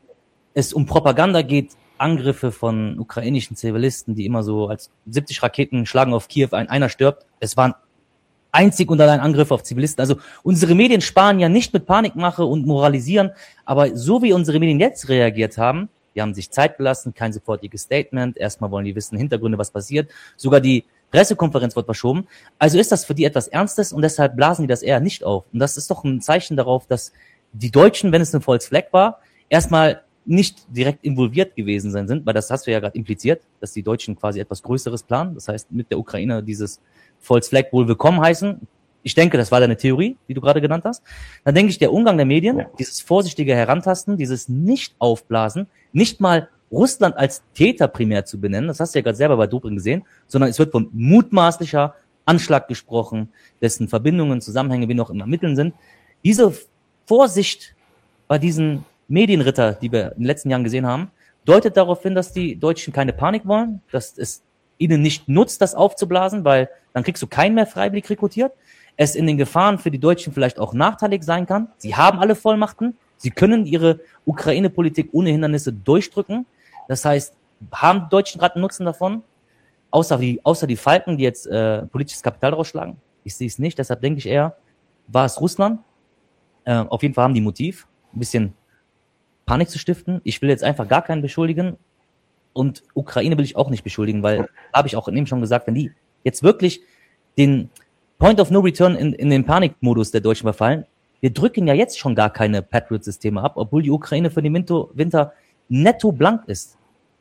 Speaker 2: es um Propaganda geht, Angriffe von ukrainischen Zivilisten, die immer so als siebzig Raketen schlagen auf Kiew ein, einer stirbt. Es waren einzig und allein Angriffe auf Zivilisten. Also unsere Medien sparen ja nicht mit Panikmache und moralisieren, aber so wie unsere Medien jetzt reagiert haben, die haben sich Zeit gelassen, kein sofortiges Statement, erstmal wollen die wissen Hintergründe, was passiert, sogar die Pressekonferenz wird verschoben. Also ist das für die etwas Ernstes und deshalb blasen die das eher nicht auf. Und das ist doch ein Zeichen darauf, dass die Deutschen, wenn es ein False Flag war, erstmal nicht direkt involviert gewesen sein sind, weil das hast du ja gerade impliziert, dass die Deutschen quasi etwas Größeres planen. Das heißt, mit der Ukraine dieses False Flag wohl willkommen heißen. Ich denke, das war deine Theorie, die du gerade genannt hast. Dann denke ich, der Umgang der Medien, ja. dieses vorsichtige Herantasten, dieses Nicht-Aufblasen, nicht mal Russland als Täter primär zu benennen, das hast du ja gerade selber bei Dobrindt gesehen, sondern es wird von mutmaßlicher Anschlag gesprochen, dessen Verbindungen, Zusammenhänge, wie noch im Ermitteln sind. Diese Vorsicht bei diesen Medienritter, die wir in den letzten Jahren gesehen haben, deutet darauf hin, dass die Deutschen keine Panik wollen, dass es ihnen nicht nutzt, das aufzublasen, weil dann kriegst du keinen mehr freiwillig rekrutiert. Es in den Gefahren für die Deutschen vielleicht auch nachteilig sein kann. Sie haben alle Vollmachten. Sie können ihre Ukraine-Politik ohne Hindernisse durchdrücken. Das heißt, haben die Deutschen gerade einen Nutzen davon? Außer die, außer die Falken, die jetzt äh, politisches Kapital rausschlagen? Ich sehe es nicht. Deshalb denke ich eher, war es Russland. Äh, auf jeden Fall haben die Motiv, ein bisschen Panik zu stiften. Ich will jetzt einfach gar keinen beschuldigen und Ukraine will ich auch nicht beschuldigen, weil, habe ich auch eben schon gesagt, wenn die jetzt wirklich den Point of No Return in, in den Panikmodus der Deutschen verfallen, wir drücken ja jetzt schon gar keine Patriot-Systeme ab, obwohl die Ukraine für den Winter, Winter netto blank ist.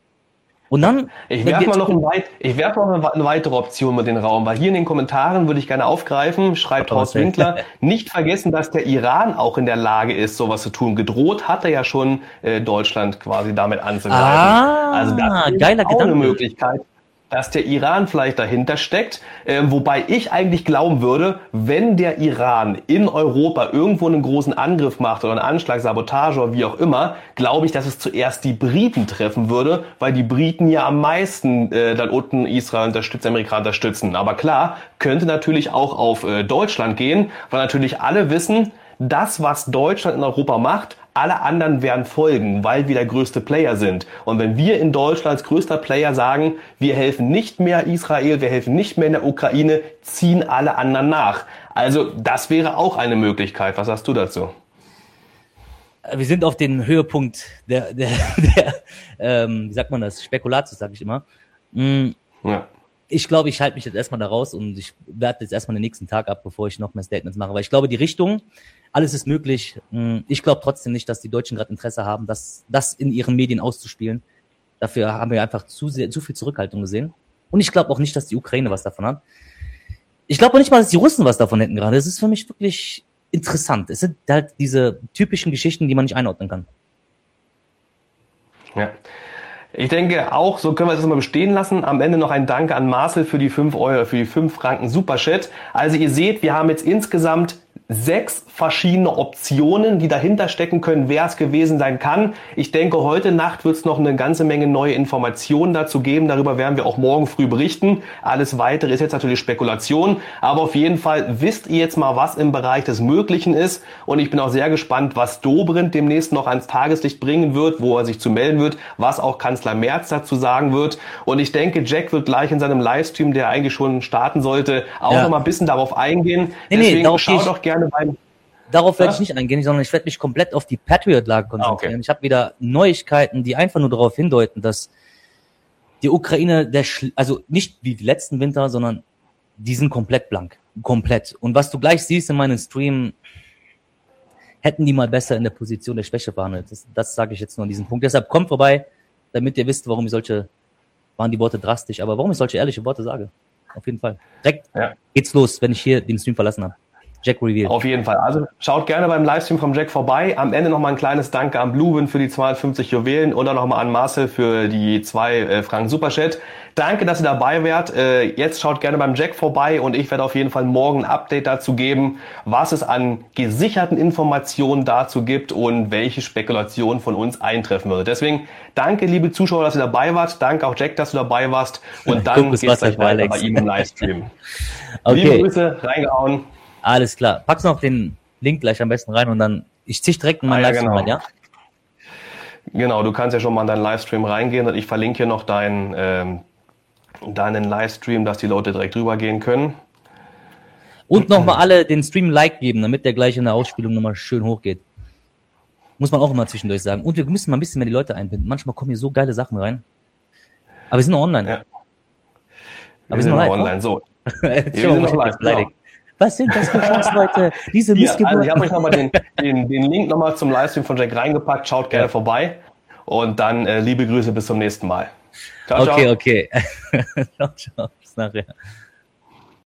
Speaker 2: Und dann...
Speaker 1: Ich werfe mal noch ein weit, ich werfe noch eine weitere Option mit in den Raum, weil hier in den Kommentaren würde ich gerne aufgreifen, schreibt Horst Winkler, nicht vergessen, dass der Iran auch in der Lage ist, sowas zu tun. Gedroht hat er ja schon äh, Deutschland quasi damit anzugreifen.
Speaker 2: Ah,
Speaker 1: also das ist
Speaker 2: geiler
Speaker 1: auch
Speaker 2: Gedanke.
Speaker 1: eine Möglichkeit, dass der Iran vielleicht dahinter steckt, äh, wobei ich eigentlich glauben würde, wenn der Iran in Europa irgendwo einen großen Angriff macht oder einen Anschlag, Sabotage oder wie auch immer, glaube ich, dass es zuerst die Briten treffen würde, weil die Briten ja am meisten äh, dann unten Israel unterstützen, Amerikaner unterstützen. Aber klar, könnte natürlich auch auf äh, Deutschland gehen, weil natürlich alle wissen, das, was Deutschland in Europa macht, alle anderen werden folgen, weil wir der größte Player sind. Und wenn wir in Deutschland als größter Player sagen, wir helfen nicht mehr Israel, wir helfen nicht mehr in der Ukraine, ziehen alle anderen nach. Also das wäre auch eine Möglichkeit. Was sagst du dazu?
Speaker 2: Wir sind auf den Höhepunkt der, der, der ähm, wie sagt man das, Spekulatius, sage ich immer. Mhm. Ja. Ich glaube, ich halte mich jetzt erstmal da raus und ich werde jetzt erstmal den nächsten Tag ab, bevor ich noch mehr Statements mache. Weil ich glaube, die Richtung, alles ist möglich. Ich glaube trotzdem nicht, dass die Deutschen gerade Interesse haben, das, das in ihren Medien auszuspielen. Dafür haben wir einfach zu sehr, zu viel Zurückhaltung gesehen. Und ich glaube auch nicht, dass die Ukraine was davon hat. Ich glaube auch nicht mal, dass die Russen was davon hätten gerade. Es ist für mich wirklich interessant. Es sind halt diese typischen Geschichten, die man nicht einordnen kann.
Speaker 1: Ja. Ich denke auch, so können wir das mal bestehen lassen. Am Ende noch ein Danke an Marcel für die fünf Euro, für die fünf Franken Superchat. Also ihr seht, wir haben jetzt insgesamt sechs verschiedene Optionen, die dahinter stecken können, wer es gewesen sein kann. Ich denke, heute Nacht wird es noch eine ganze Menge neue Informationen dazu geben. Darüber werden wir auch morgen früh berichten. Alles Weitere ist jetzt natürlich Spekulation. Aber auf jeden Fall wisst ihr jetzt mal, was im Bereich des Möglichen ist. Und ich bin auch sehr gespannt, was Dobrindt demnächst noch ans Tageslicht bringen wird, wo er sich zu melden wird, was auch Kanzler Merz dazu sagen wird. Und ich denke, Jack wird gleich in seinem Livestream, der eigentlich schon starten sollte, auch ja. noch mal ein bisschen darauf eingehen.
Speaker 2: Nee,
Speaker 1: Deswegen
Speaker 2: nee,
Speaker 1: schau doch gerne beim...
Speaker 2: Darauf werde ja? ich nicht eingehen, sondern ich werde mich komplett auf die Patriot-Lage konzentrieren. Ah, okay. Ich habe wieder Neuigkeiten, die einfach nur darauf hindeuten, dass die Ukraine, der Schl- also nicht wie die letzten Winter, sondern die sind komplett blank. Komplett. Und was du gleich siehst in meinem Stream, hätten die mal besser in der Position der Schwäche verhandelt. Das, das sage ich jetzt nur an diesem Punkt. Deshalb kommt vorbei, damit ihr wisst, warum ich solche, waren die Worte drastisch, aber warum ich solche ehrliche Worte sage. Auf jeden Fall. Direkt ja. geht's los, wenn ich hier den Stream verlassen habe. Jack Reveal.
Speaker 1: Auf jeden Fall. Also schaut gerne beim Livestream vom Jack vorbei. Am Ende nochmal ein kleines Danke an Blumen für die zweihundertfünfzig Juwelen und dann nochmal an Marcel für die zwei äh, Franken Superchat. Danke, dass ihr dabei wärt. Äh, jetzt schaut gerne beim Jack vorbei und ich werde auf jeden Fall morgen ein Update dazu geben, was es an gesicherten Informationen dazu gibt und welche Spekulation von uns eintreffen würde. Deswegen danke, liebe Zuschauer, dass ihr dabei wart. Danke auch Jack, dass du dabei warst. Und dann geht's gleich weiter bei ihm im Livestream. Okay. Liebe Grüße, reingehauen.
Speaker 2: Alles klar. Packst noch den Link gleich am besten rein und dann, ich zieh direkt in meinen ah, ja, Livestream rein, ja?
Speaker 1: Genau, du kannst ja schon mal in deinen Livestream reingehen und ich verlinke hier noch deinen, ähm, deinen Livestream, dass die Leute direkt drüber gehen können.
Speaker 2: Und nochmal alle den Stream Like geben, damit der gleich in der Ausspielung nochmal schön hochgeht. Muss man auch immer zwischendurch sagen. Und wir müssen mal ein bisschen mehr die Leute einbinden. Manchmal kommen hier so geile Sachen rein. Aber wir sind noch online. Ja.
Speaker 1: Aber wir, wir sind noch live, online, so.
Speaker 2: wir sind noch live, genau. Was sind das für Scheißleute? Diese Missgeburten.
Speaker 1: Also ich habe euch nochmal den, den, den Link nochmal zum Livestream von Jack reingepackt. Schaut gerne ja. vorbei. Und dann äh, liebe Grüße bis zum nächsten Mal.
Speaker 2: Ciao, okay, ciao. Okay, okay. Ciao, ciao. Bis nachher.